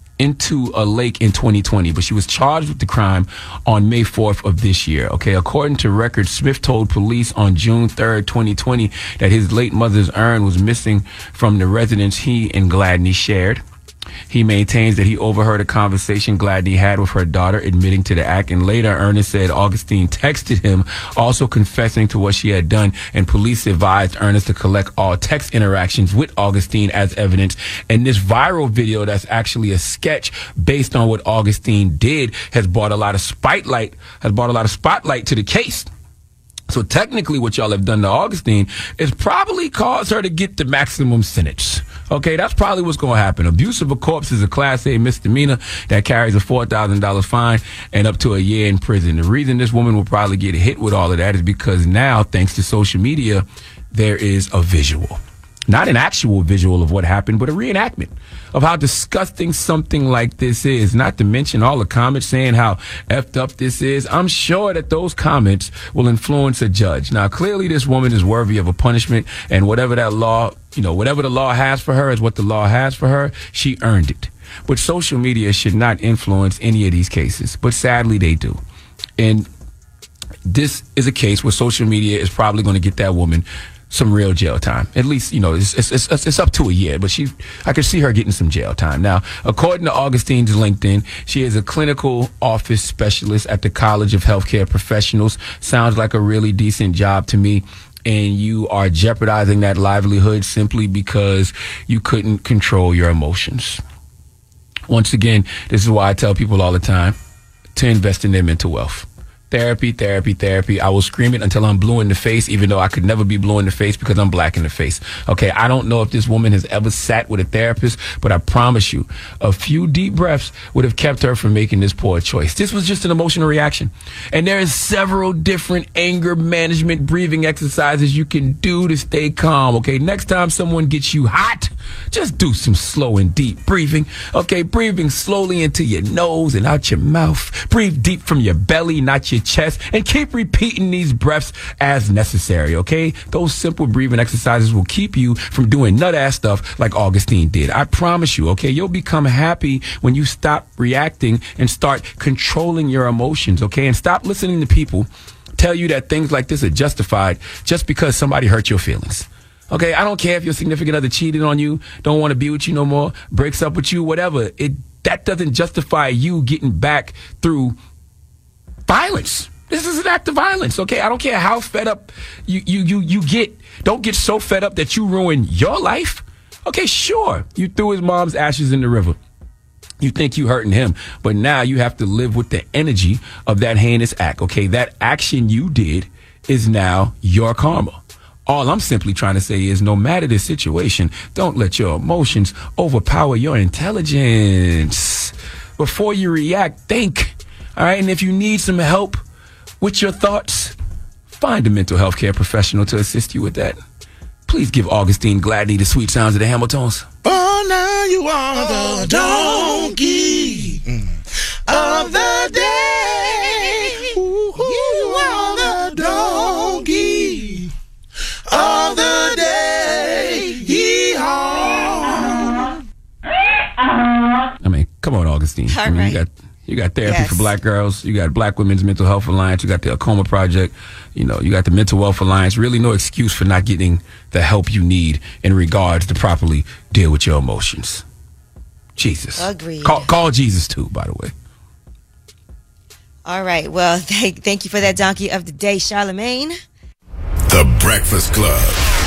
into a lake in twenty twenty, but she was charged with the crime on May fourth of this year. Okay, according to records, Smith told police on June third, twenty twenty, that his late mother's urn was missing from the residence he and Gladney shared. He maintains that he overheard a conversation Gladney had with her daughter admitting to the act, and later Ernest said Augustine texted him also confessing to what she had done, and police advised Ernest to collect all text interactions with Augustine as evidence. And this viral video that's actually a sketch based on what Augustine did has brought a lot of spotlight, has brought a lot of spotlight to the case. So technically what y'all have done to Augustine is probably caused her to get the maximum sentence. Okay, that's probably what's going to happen. Abuse of a corpse is a Class A misdemeanor that carries a four thousand dollars fine and up to a year in prison. The reason this woman will probably get hit with all of that is because now, thanks to social media, there is a visual. Not an actual visual of what happened, but a reenactment of how disgusting something like this is. Not to mention all the comments saying how effed up this is. I'm sure that those comments will influence a judge. Now, clearly this woman is worthy of a punishment, and whatever that law, you know, whatever the law has for her is what the law has for her. She earned it. But social media should not influence any of these cases. But sadly, they do. And this is a case where social media is probably going to get that woman some real jail time. At least, you know, it's, it's, it's, it's up to a year, but she, I could see her getting some jail time. Now, according to Augustine's LinkedIn, she is a clinical office specialist at the College of Healthcare Professionals. Sounds like a really decent job to me. And you are jeopardizing that livelihood simply because you couldn't control your emotions. Once again, this is why I tell people all the time to invest in their mental wealth. Therapy, therapy, therapy. I will scream it until I'm blue in the face, even though I could never be blue in the face because I'm black in the face. Okay, I don't know if this woman has ever sat with a therapist, but I promise you, a few deep breaths would have kept her from making this poor choice. This was just an emotional reaction. And there is several different anger management breathing exercises you can do to stay calm. Okay, next time someone gets you hot, just do some slow and deep breathing. Okay, breathing slowly into your nose and out your mouth. Breathe deep from your belly, not your chest, and keep repeating these breaths as necessary, okay? Those simple breathing exercises will keep you from doing nut-ass stuff like Augustine did. I promise you, okay? You'll become happy when you stop reacting and start controlling your emotions, okay? And stop listening to people tell you that things like this are justified just because somebody hurt your feelings. Okay, I don't care if your significant other cheated on you, don't want to be with you no more, breaks up with you, whatever. It that doesn't justify you getting back through violence. This is an act of violence, okay? I don't care how fed up you, you, you, you get. Don't get so fed up that you ruin your life. Okay, sure, you threw his mom's ashes in the river. You think you hurting him, but now you have to live with the energy of that heinous act, okay? That action you did is now your karma. All I'm simply trying to say is no matter the situation, don't let your emotions overpower your intelligence. Before you react, think. All right, and if you need some help with your thoughts, find a mental health care professional to assist you with that. Please give Augustine Gladney the sweet sounds of the Hamiltons. Oh, now you are the donkey of the day. Ooh, you are the donkey of the day. Yee-haw. I mean, come on, Augustine. All I mean, right. you got You got therapy Yes. for black girls. You got Black Women's Mental Health Alliance. You got the Acoma Project. You know, you got the Mental Wealth Alliance. Really no excuse for not getting the help you need in regards to properly deal with your emotions. Jesus. Agreed. Call, call Jesus too, by the way. All right. Well, thank, thank you for that donkey of the day, Charlemagne. The Breakfast Club.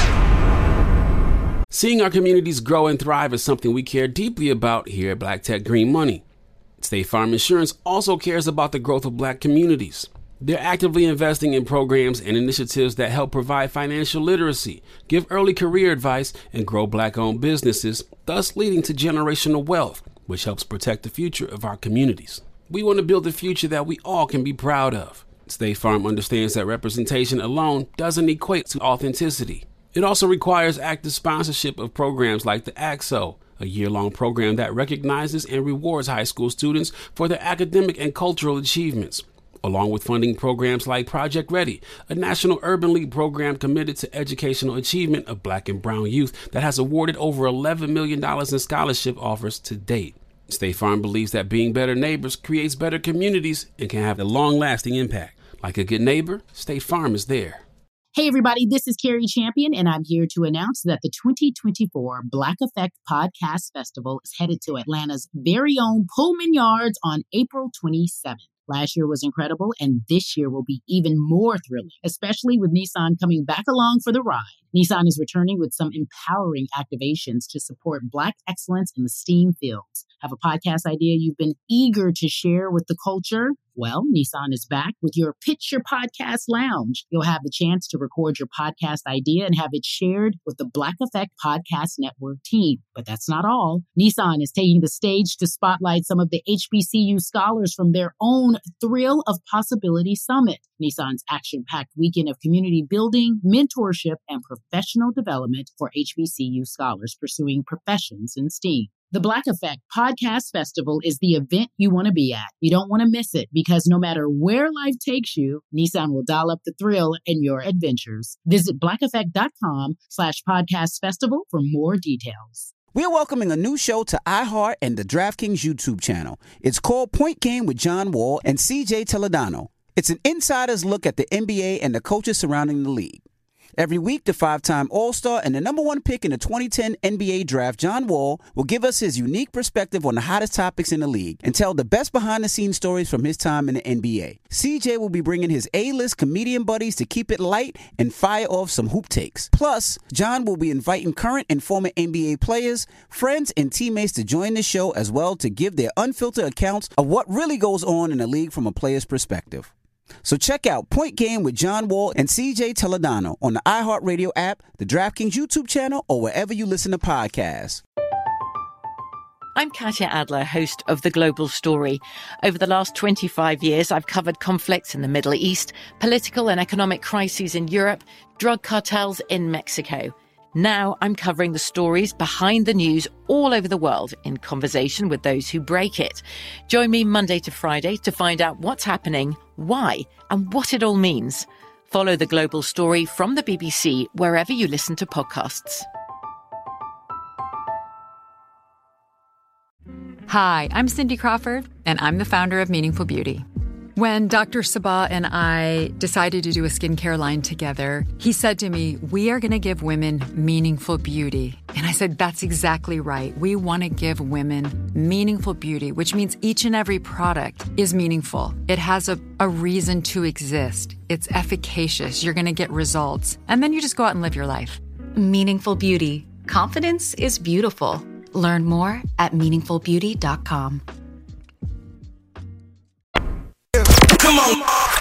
Seeing our communities grow and thrive is something we care deeply about here at Black Tech Green Money. State Farm Insurance also cares about the growth of black communities. They're actively investing in programs and initiatives that help provide financial literacy, give early career advice, and grow black-owned businesses, thus leading to generational wealth, which helps protect the future of our communities. We want to build a future that we all can be proud of. State Farm understands that representation alone doesn't equate to authenticity. It also requires active sponsorship of programs like the A X O, a year-long program that recognizes and rewards high school students for their academic and cultural achievements, along with funding programs like Project Ready, a national urban league program committed to educational achievement of black and brown youth that has awarded over eleven million dollars in scholarship offers to date. State Farm believes that being better neighbors creates better communities and can have a long-lasting impact. Like a good neighbor, State Farm is there. Hey, everybody, this is Carrie Champion, and I'm here to announce that the twenty twenty-four Black Effect Podcast Festival is headed to Atlanta's very own Pullman Yards on April twenty-seventh. Last year was incredible, and this year will be even more thrilling, especially with Nissan coming back along for the ride. Nissan is returning with some empowering activations to support Black excellence in the STEAM fields. Have a podcast idea you've been eager to share with the culture? Well, Nissan is back with your Pitch Your Podcast Lounge. You'll have the chance to record your podcast idea and have it shared with the Black Effect Podcast Network team. But that's not all. Nissan is taking the stage to spotlight some of the H B C U scholars from their own Thrill of Possibility Summit, Nissan's action-packed weekend of community building, mentorship, and professional development for H B C U scholars pursuing professions in STEAM. The Black Effect Podcast Festival is the event you want to be at. You don't want to miss it because no matter where life takes you, Nissan will dial up the thrill in your adventures. Visit blackeffect.com slash podcast festival for more details. We're welcoming a new show to iHeart and the DraftKings YouTube channel. It's called Point Game with John Wall and C J Toledano. It's an insider's look at the N B A and the coaches surrounding the league. Every week, the five-time All-Star and the number one pick in the twenty ten N B A Draft, John Wall, will give us his unique perspective on the hottest topics in the league and tell the best behind-the-scenes stories from his time in the N B A. C J will be bringing his A-list comedian buddies to keep it light and fire off some hoop takes. Plus, John will be inviting current and former N B A players, friends, and teammates to join the show as well to give their unfiltered accounts of what really goes on in the league from a player's perspective. So check out Point Game with John Wall and C J Toledano on the iHeartRadio app, the DraftKings YouTube channel, or wherever you listen to podcasts. I'm Katya Adler, host of The Global Story. Over the last twenty-five years, I've covered conflicts in the Middle East, political and economic crises in Europe, drug cartels in Mexico. Now I'm covering the stories behind the news all over the world in conversation with those who break it. Join me Monday to Friday to find out what's happening, why, and what it all means. Follow The Global Story from the B B C wherever you listen to podcasts. Hi, I'm Cindy Crawford, and I'm the founder of Meaningful Beauty. When Doctor Sabah and I decided to do a skincare line together, he said to me, we are going to give women meaningful beauty. And I said, that's exactly right. We want to give women meaningful beauty, which means each and every product is meaningful. It has a, a reason to exist. It's efficacious. You're going to get results. And then you just go out and live your life. Meaningful Beauty. Confidence is beautiful. Learn more at meaningful beauty dot com. Come on.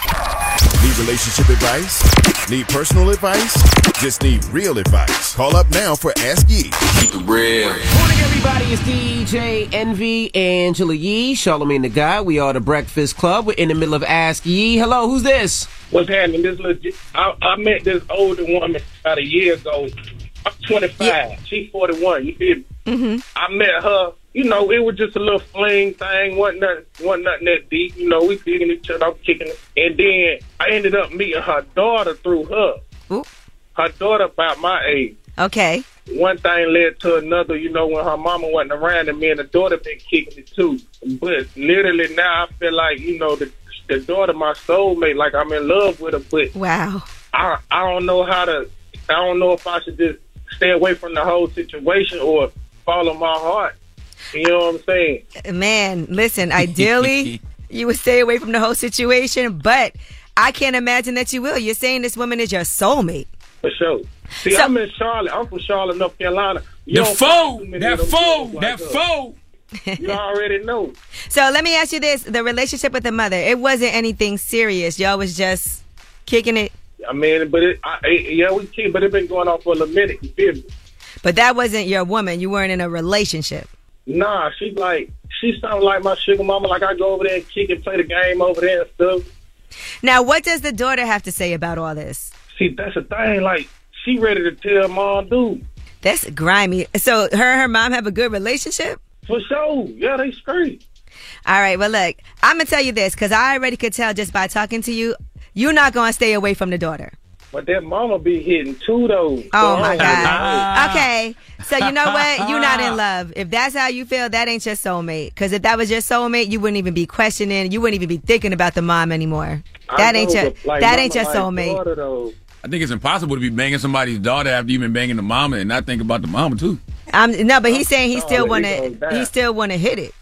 Need relationship advice? Need personal advice? Just need real advice. Call up now for Ask Yee. Keep it real. Morning, everybody. It's D J Envy, Angela Yee, Charlamagne the Guy. We are the Breakfast Club. We're in the middle of Ask Yee. Hello, who's this? What's happening? This little, I, I met this older woman about a year ago. I'm twenty-five. Yeah. She's forty-one. You feel me? Mm-hmm. I met her. You know, it was just a little fling thing. Wasn't nothing, wasn't nothing that deep. You know, we digging each other, I'm kicking it. And then I ended up meeting her daughter through her. Ooh. Her daughter about my age. Okay. One thing led to another. You know, when her mama wasn't around, and me and the daughter been kicking it too. But literally now I feel like, you know, the, the daughter my soulmate, like I'm in love with her. But wow. I, I don't know how to, I don't know if I should just stay away from the whole situation or follow my heart. You know what I'm saying? Man, listen, ideally, you would stay away from the whole situation, but I can't imagine that you will. You're saying this woman is your soulmate. For sure. See, So- I'm in Charlotte. I'm from Charlotte, North Carolina. You The don't foe, find too many that of them foe, girls that like us. foe. You already know. So let me ask you this. The relationship with the mother, it wasn't anything serious. Y'all was just kicking it. I mean, but it, I, it, yeah, we keep, but it's been going on for a little minute. You feel me? But that wasn't your woman. You weren't in a relationship. Nah, she's like, she sounds like my sugar mama. Like, I go over there and kick and play the game over there and stuff. Now, what does the daughter have to say about all this? See, that's the thing. Like, she ready to tell mom, dude. That's grimy. So her and her mom have a good relationship? For sure. Yeah, they straight. All right, well, look, I'm going to tell you this, because I already could tell just by talking to you, you're not going to stay away from the daughter. But that mama be hitting too, though. Oh, So my I don't God. know. Okay, so you know what? You're not in love. If that's how you feel, that ain't your soulmate. Because if that was your soulmate, you wouldn't even be questioning. You wouldn't even be thinking about the mom anymore. That I ain't know, your but, like, that mama ain't your like soulmate. daughter, though. I think it's impossible to be banging somebody's daughter after you've been banging the mama and not think about the mama too. Um, no, but he's saying he Oh, still it want goes to. back. He still want to hit it.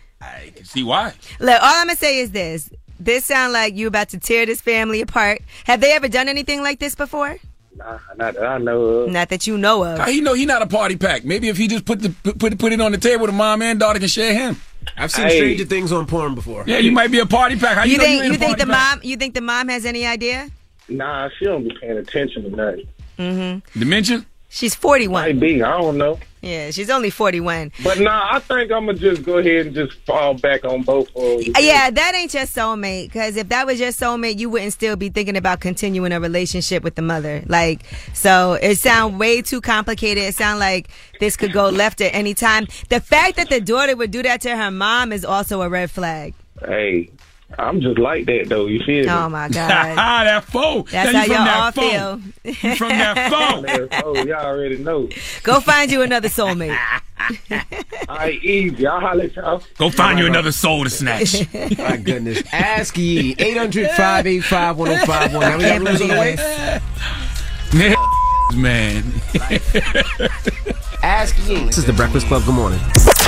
I can see why. Look, all I'm gonna say is this: this sound like you about to tear this family apart. Have they ever done anything like this before? Nah, not that I know of. Not that you know of. How he know he not a party pack? Maybe if he just put the put put it on the table, the mom and daughter can share him. I've seen Hey. stranger things on porn before. Yeah, you might be a party pack. How you, You know think you, ain't you a think party the pack? mom? You think the mom has any idea? Nah, she don't be paying attention to nothing. Mm-hmm. Dementia? She's forty-one. Might be, I don't know. Yeah, she's only forty-one. But nah, I think I'm gonna just go ahead and just fall back on both of them. Uh, Yeah, that ain't your soulmate. Because if that was your soulmate, you wouldn't still be thinking about continuing a relationship with the mother. Like, so it sounds way too complicated. It sounds like this could go left at any time. The fact that the daughter would do that to her mom is also a red flag. Hey, I'm just like that though. You feel me? Oh my God. Ah, that foe. That's Now how you from y'all all that foe. feel. You from that foe. Oh, y'all already know. Go find you another soulmate. All right, easy. I'll holler at y'all. Go find you another soul to snatch. My goodness. Ask Yee. eight hundred, five eight five, one oh five one. Now we got rules on the way. Man. Ask Ye. This is the Breakfast Club. Good morning.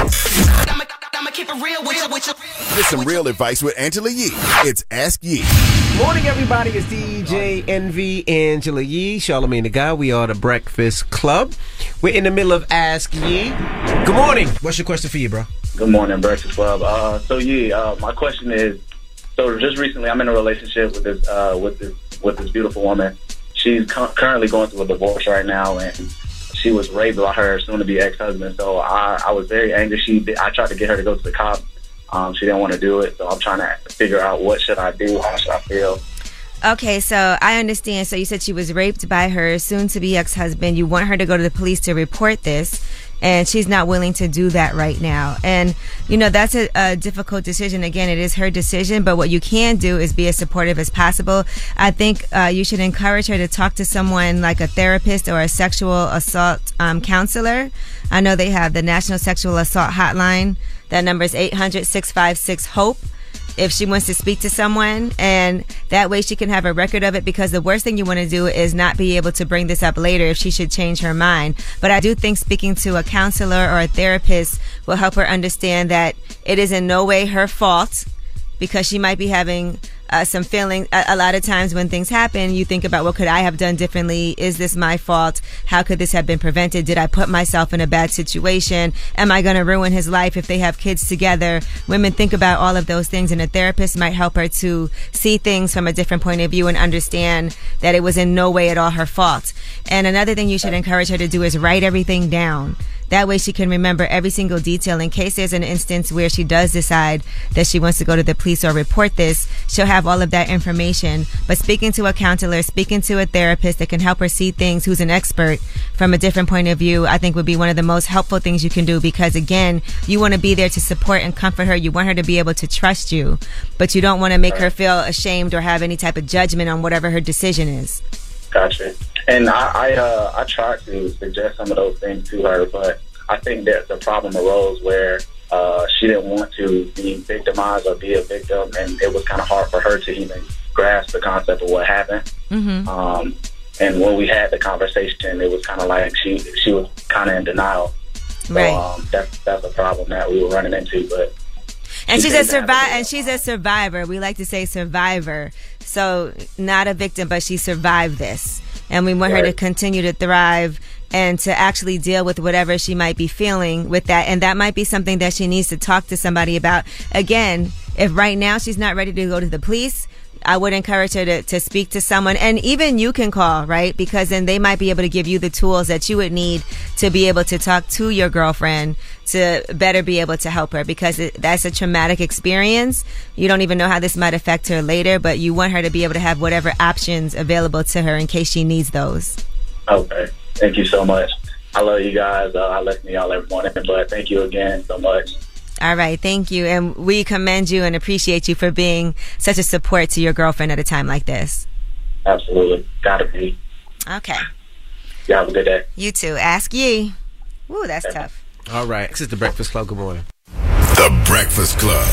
Get some real advice with Angela Yee. It's Ask Ye. Morning, everybody. It's D J Envy, Angela Yee, Charlamagne the Guy. We are the Breakfast Club. We're in the middle of Ask Ye. Good morning. What's your question for you, bro? Good morning, Breakfast Club. Uh, so, Yee, uh, my question is, so just recently I'm in a relationship with this, uh, with this, with this beautiful woman. She's cu- currently going through a divorce right now, and she was raped by her soon-to-be ex-husband. So I, I was very angry. She, did, I tried to get her to go to the cop. Um, she didn't want to do it, so I'm trying to figure out what should I do, how should I feel. Okay, so I understand. So you said she was raped by her soon-to-be ex-husband. You want her to go to the police to report this, and she's not willing to do that right now. And, you know, that's a, a difficult decision. Again, it is her decision, but what you can do is be as supportive as possible. I think uh, you should encourage her to talk to someone like a therapist or a sexual assault um, counselor. I know they have the National Sexual Assault Hotline. That number is eight hundred, six five six, HOPE. If she wants to speak to someone, and that way she can have a record of it, because the worst thing you want to do is not be able to bring this up later if she should change her mind. But I do think speaking to a counselor or a therapist will help her understand that it is in no way her fault, because she might be having uh, some feeling. A, a lot of times when things happen, you think about, what could I have done differently? Is this my fault? How could this have been prevented? Did I put myself in a bad situation? Am I going to ruin his life if they have kids together? Women think about all of those things, and a therapist might help her to see things from a different point of view and understand that it was in no way at all her fault. And another thing you should encourage her to do is write everything down. That way she can remember every single detail in case there's an instance where she does decide that she wants to go to the police or report this. She'll have all of that information. But speaking to a counselor, speaking to a therapist that can help her see things, who's an expert from a different point of view, I think would be one of the most helpful things you can do, because again, you want to be there to support and comfort her. You want her to be able to trust you, but you don't want to make her feel ashamed or have any type of judgment on whatever her decision is. Gotcha. And I, I, uh, I tried to suggest some of those things to her, but I think that the problem arose where uh, she didn't want to be victimized or be a victim, and it was kind of hard for her to even grasp the concept of what happened. Mm-hmm. Um, and when we had the conversation, it was kind of like she she was kind of in denial. So, right. Um, that's that's a problem that we were running into, but. And she's a survivor. And she's a survivor. We like to say survivor. So not a victim, but she survived this. And we want right. her to continue to thrive and to actually deal with whatever she might be feeling with that. And that might be something that she needs to talk to somebody about. Again, if right now she's not ready to go to the police, I would encourage her to, to speak to someone. And even you can call, right? Because then they might be able to give you the tools that you would need to be able to talk to your girlfriend to better be able to help her, because it, that's a traumatic experience. You don't even know how this might affect her later, but you want her to be able to have whatever options available to her in case she needs those. Okay. Thank you so much. I love you guys. Uh, I listen to y'all every morning, but thank you again so much. All right, thank you. And we commend you and appreciate you for being such a support to your girlfriend at a time like this. Absolutely. Gotta be. Okay. You have a good day. You too. Ask Ye. Woo, that's okay. Tough. All right. This is the Breakfast Club. Good morning. The Breakfast Club.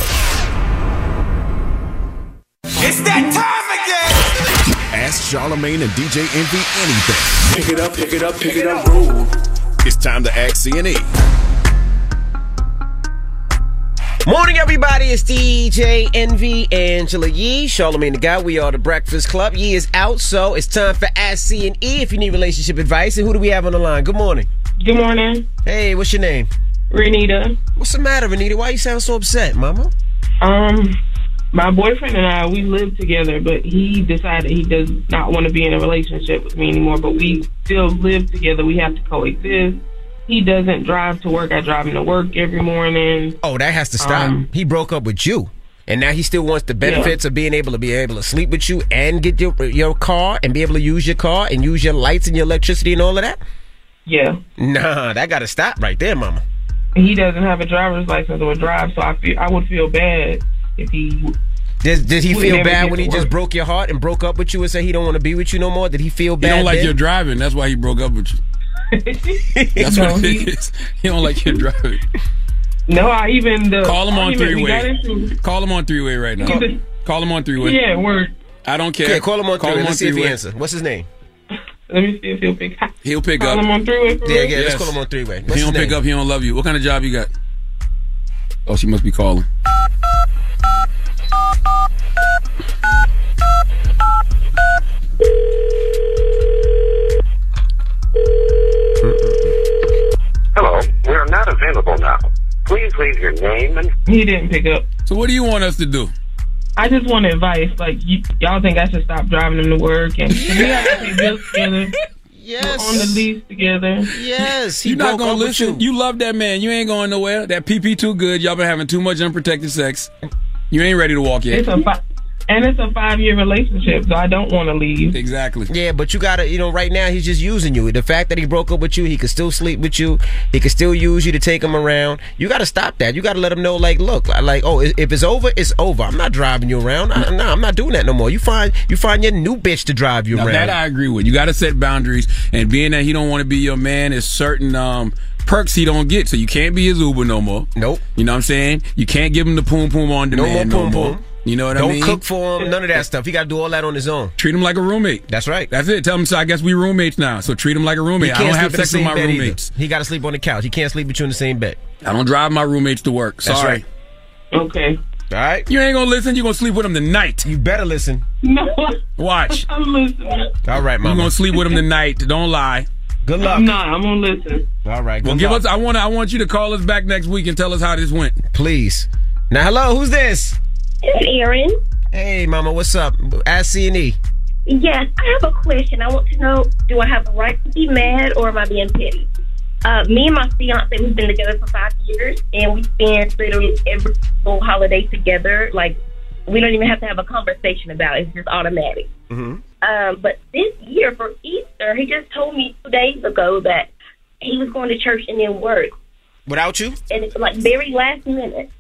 It's that time again. Ask Charlamagne and D J Envy anything. Pick it up, pick it up, pick it up, roll. It's time to ask C and E. Morning, everybody. It's D J Envy, Angela Yee, Charlamagne the Guy. We are the Breakfast Club. Yee is out, so it's time for Ask C and E if you need relationship advice. And who do we have on the line? Good morning. Good morning. Hey, what's your name? Renita. What's the matter, Renita? Why you sound so upset, mama? Um, my boyfriend and I, we live together, but he decided he does not want to be in a relationship with me anymore, but we still live together. We have to coexist. He doesn't drive to work. I drive him to work every morning. Oh, that has to stop. Um, he broke up with you. And now he still wants the benefits yeah. of being able to be able to sleep with you and get your your car and be able to use your car and use your lights and your electricity and all of that? Yeah. Nah, that got to stop right there, mama. He doesn't have a driver's license or drive, so I feel I would feel bad if he... Did, did he feel bad when he just broke your heart and broke up with you and said he don't want to be with you no more? Did he feel bad? He don't like then? your driving. That's why he broke up with you. That's no, what it he, is. He don't like your driving. No, I even... The, Call him on three-way. Into, call him on three-way right now. Call, call him on three-way. Yeah, word. I don't care. Okay, call him on call three-way. Him Let's on see three-way. if he answers. What's his name? Let me see if he'll pick. He'll pick call up. him on three-way. for Yeah, real? yeah, let's Yes. call him on three-way. If What's he don't his pick name? up, he don't love you. What kind of job you got? Oh, she must be calling. Hello, we are not available now. Please leave your name and... He didn't pick up. So what do you want us to do? I just want advice. Like, you, y'all think I should stop driving him to work? And we have to pay bills together. Yes. We're on the lease together. Yes. You're not gonna listen. You. you love that man. You ain't going nowhere. That P P too good. Y'all been having too much unprotected sex. You ain't ready to walk yet. It's a fi- and it's a five-year relationship, so I don't want to leave. Exactly. Yeah, but you gotta, you know, right now he's just using you. The fact that he broke up with you, he could still sleep with you. He could still use you to take him around. You gotta stop that. You gotta let him know, like, look, like, oh, if it's over, it's over. I'm not driving you around. I, nah, I'm not doing that no more. You find, you find your new bitch to drive you Now, around. that I agree with. You got to set boundaries, and being that he don't want to be your man, is certain um, perks he don't get. So you can't be his Uber no more. Nope. You know what I'm saying? You can't give him the poom poom on No demand. more No poom more. poom. You know what Don't I mean? cook for him. None of that stuff. He got to do all that on his own. Treat him like a roommate. That's right. That's it. Tell him, so I guess we roommates now. So treat him like a He roommate. I can't don't sleep have in the sex with same my bed roommates. either. He got to sleep on the couch. He can't sleep with you in the same bed. I don't drive my roommates to work. That's Sorry. right. Okay. All right. You ain't gonna listen. You gonna sleep with him tonight. You better listen. No. Watch. I'm listening. All right, You mama. gonna sleep with him tonight. Don't lie. Good luck. I'm not. I'm going to listen. All right. Well, Good give luck. us. I want. I want you to call us back next week and tell us how this went. Please. Now, hello. Who's this? It's Aaron. Hey, mama. What's up? Ask C and E. Yes, I have a question. I want to know, do I have the right to be mad or am I being petty? Uh, me and my fiance, we've been together for five years, and we spend literally every single holiday together. Like, we don't even have to have a conversation about it. It's just automatic. Mm-hmm. Um, but this year for Easter, he just told me two days ago that he was going to church and then work. Without you? And it's like very last minute.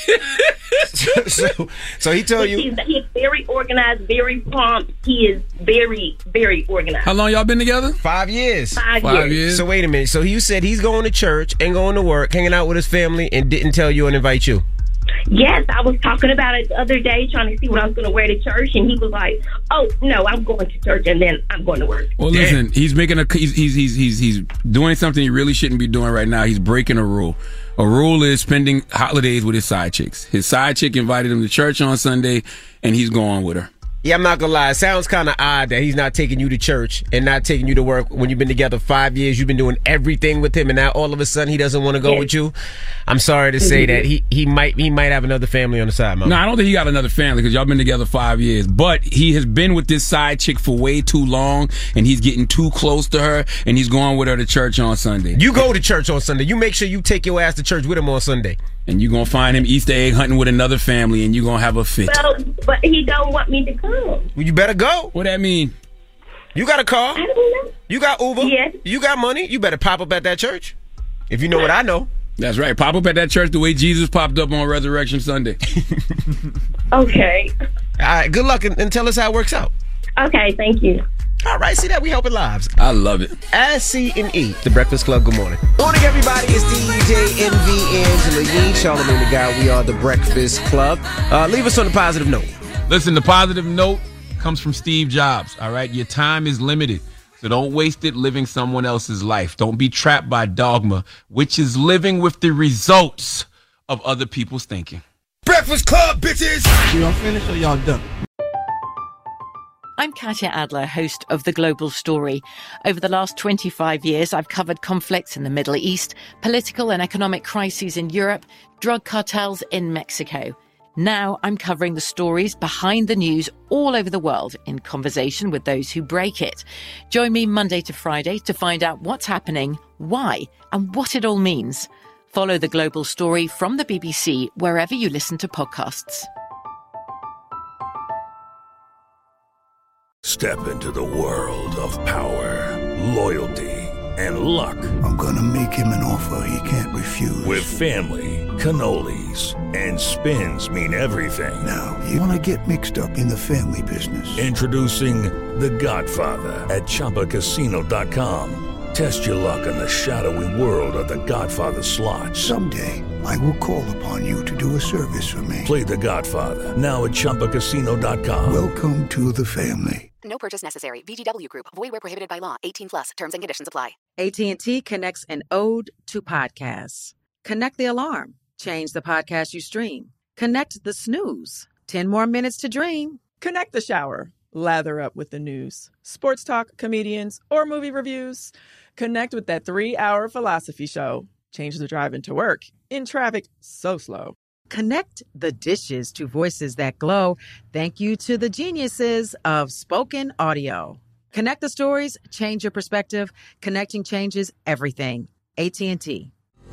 so, so he told you. He's, he's very organized, very prompt. He is very, very organized. How long y'all been together? Five years. Five, years. years. So wait a minute. So you said he's going to church and going to work, hanging out with his family, and didn't tell you and invite you? Yes, I was talking about it the other day, trying to see what I was going to wear to church, and he was like, "Oh no, I'm going to church, and then I'm going to work." Well, Damn. listen, he's making a he's, he's he's he's he's doing something he really shouldn't be doing right now. He's breaking a rule. A rule is spending holidays with his side chicks. His side chick invited him to church on Sunday, and he's going with her. Yeah, I'm not gonna lie. It sounds kind of odd that he's not taking you to church and not taking you to work when you've been together five years. You've been doing everything with him, and now all of a sudden he doesn't want to go Yes. with you. I'm sorry to say that he he might he might have another family on the side, mama. No, I don't think he got another family because y'all been together five years. But he has been with this side chick for way too long, and he's getting too close to her, and he's going with her to church on Sunday. You go to church on Sunday. You make sure you take your ass to church with him on Sunday. And you're going to find him Easter egg hunting with another family, and you're going to have a fit. Well, but he don't want me to come. Well, you better go. What that mean? You got a car. I don't know. You got Uber. Yes. You got money. You better pop up at that church. If you know what I know. That's right. Pop up at that church the way Jesus popped up on Resurrection Sunday. Okay. All right. Good luck and, and tell us how it works out. Okay, thank you. All right. See that we helping lives. I love it. As C and E, The Breakfast Club. Good morning. Morning, everybody. It's D J N V Angela Yee, Charlamagne the Guy. We are The Breakfast Club. Uh, leave us on a positive note. Listen, the positive note comes from Steve Jobs. All right. Your time is limited. So don't waste it living someone else's life. Don't be trapped by dogma, which is living with the results of other people's thinking. Breakfast Club, bitches! Y'all finished or y'all done? I'm Katya Adler, host of The Global Story. Over the last twenty-five years, I've covered conflicts in the Middle East, political and economic crises in Europe, drug cartels in Mexico. Now I'm covering the stories behind the news all over the world in conversation with those who break it. Join me Monday to Friday to find out what's happening, why, and what it all means. Follow The Global Story from the B B C wherever you listen to podcasts. Step into the world of power, loyalty, and luck. I'm gonna make him an offer he can't refuse. With family, cannolis, and spins mean everything. Now, you wanna get mixed up in the family business. Introducing The Godfather at Chumba Casino dot com. Test your luck in the shadowy world of The Godfather slot. Someday, I will call upon you to do a service for me. Play The Godfather now at Chumba Casino dot com. Welcome to the family. No purchase necessary. V G W Group. Void where prohibited by law. eighteen plus. Terms and conditions apply. A T and T connects an ode to podcasts. Connect the alarm. Change the podcast you stream. Connect the snooze. ten more minutes to dream. Connect the shower. Lather up with the news. Sports talk, comedians, or movie reviews. Connect with that three-hour philosophy show. Change the drive into work in traffic so slow. Connect the dishes to voices that glow. Thank you to the geniuses of spoken audio. Connect the stories, change your perspective. Connecting changes everything. A T and T.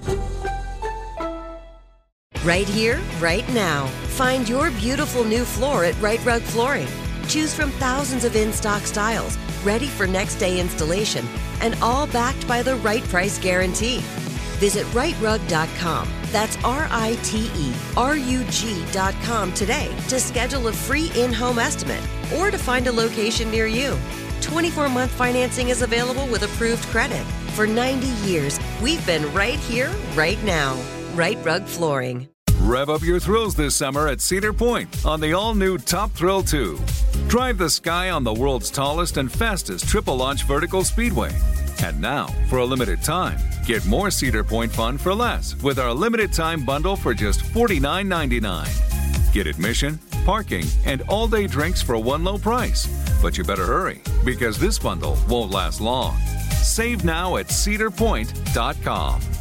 Right here, right now. Find your beautiful new floor at Right Rug Flooring. Choose from thousands of in-stock styles, ready for next day installation, and all backed by the right price guarantee. Visit right rug dot com. That's R I T E R U G dot com today to schedule a free in-home estimate or to find a location near you. twenty-four month financing is available with approved credit. For ninety years, we've been right here, right now. Right Rug Flooring. Rev up your thrills this summer at Cedar Point on the all-new Top Thrill two. Drive the sky on the world's tallest and fastest triple-launch vertical speedway. And now, for a limited time, get more Cedar Point fun for less with our limited-time bundle for just forty-nine ninety-nine. Get admission, parking, and all-day drinks for one low price. But you better hurry, because this bundle won't last long. Save now at cedar point dot com.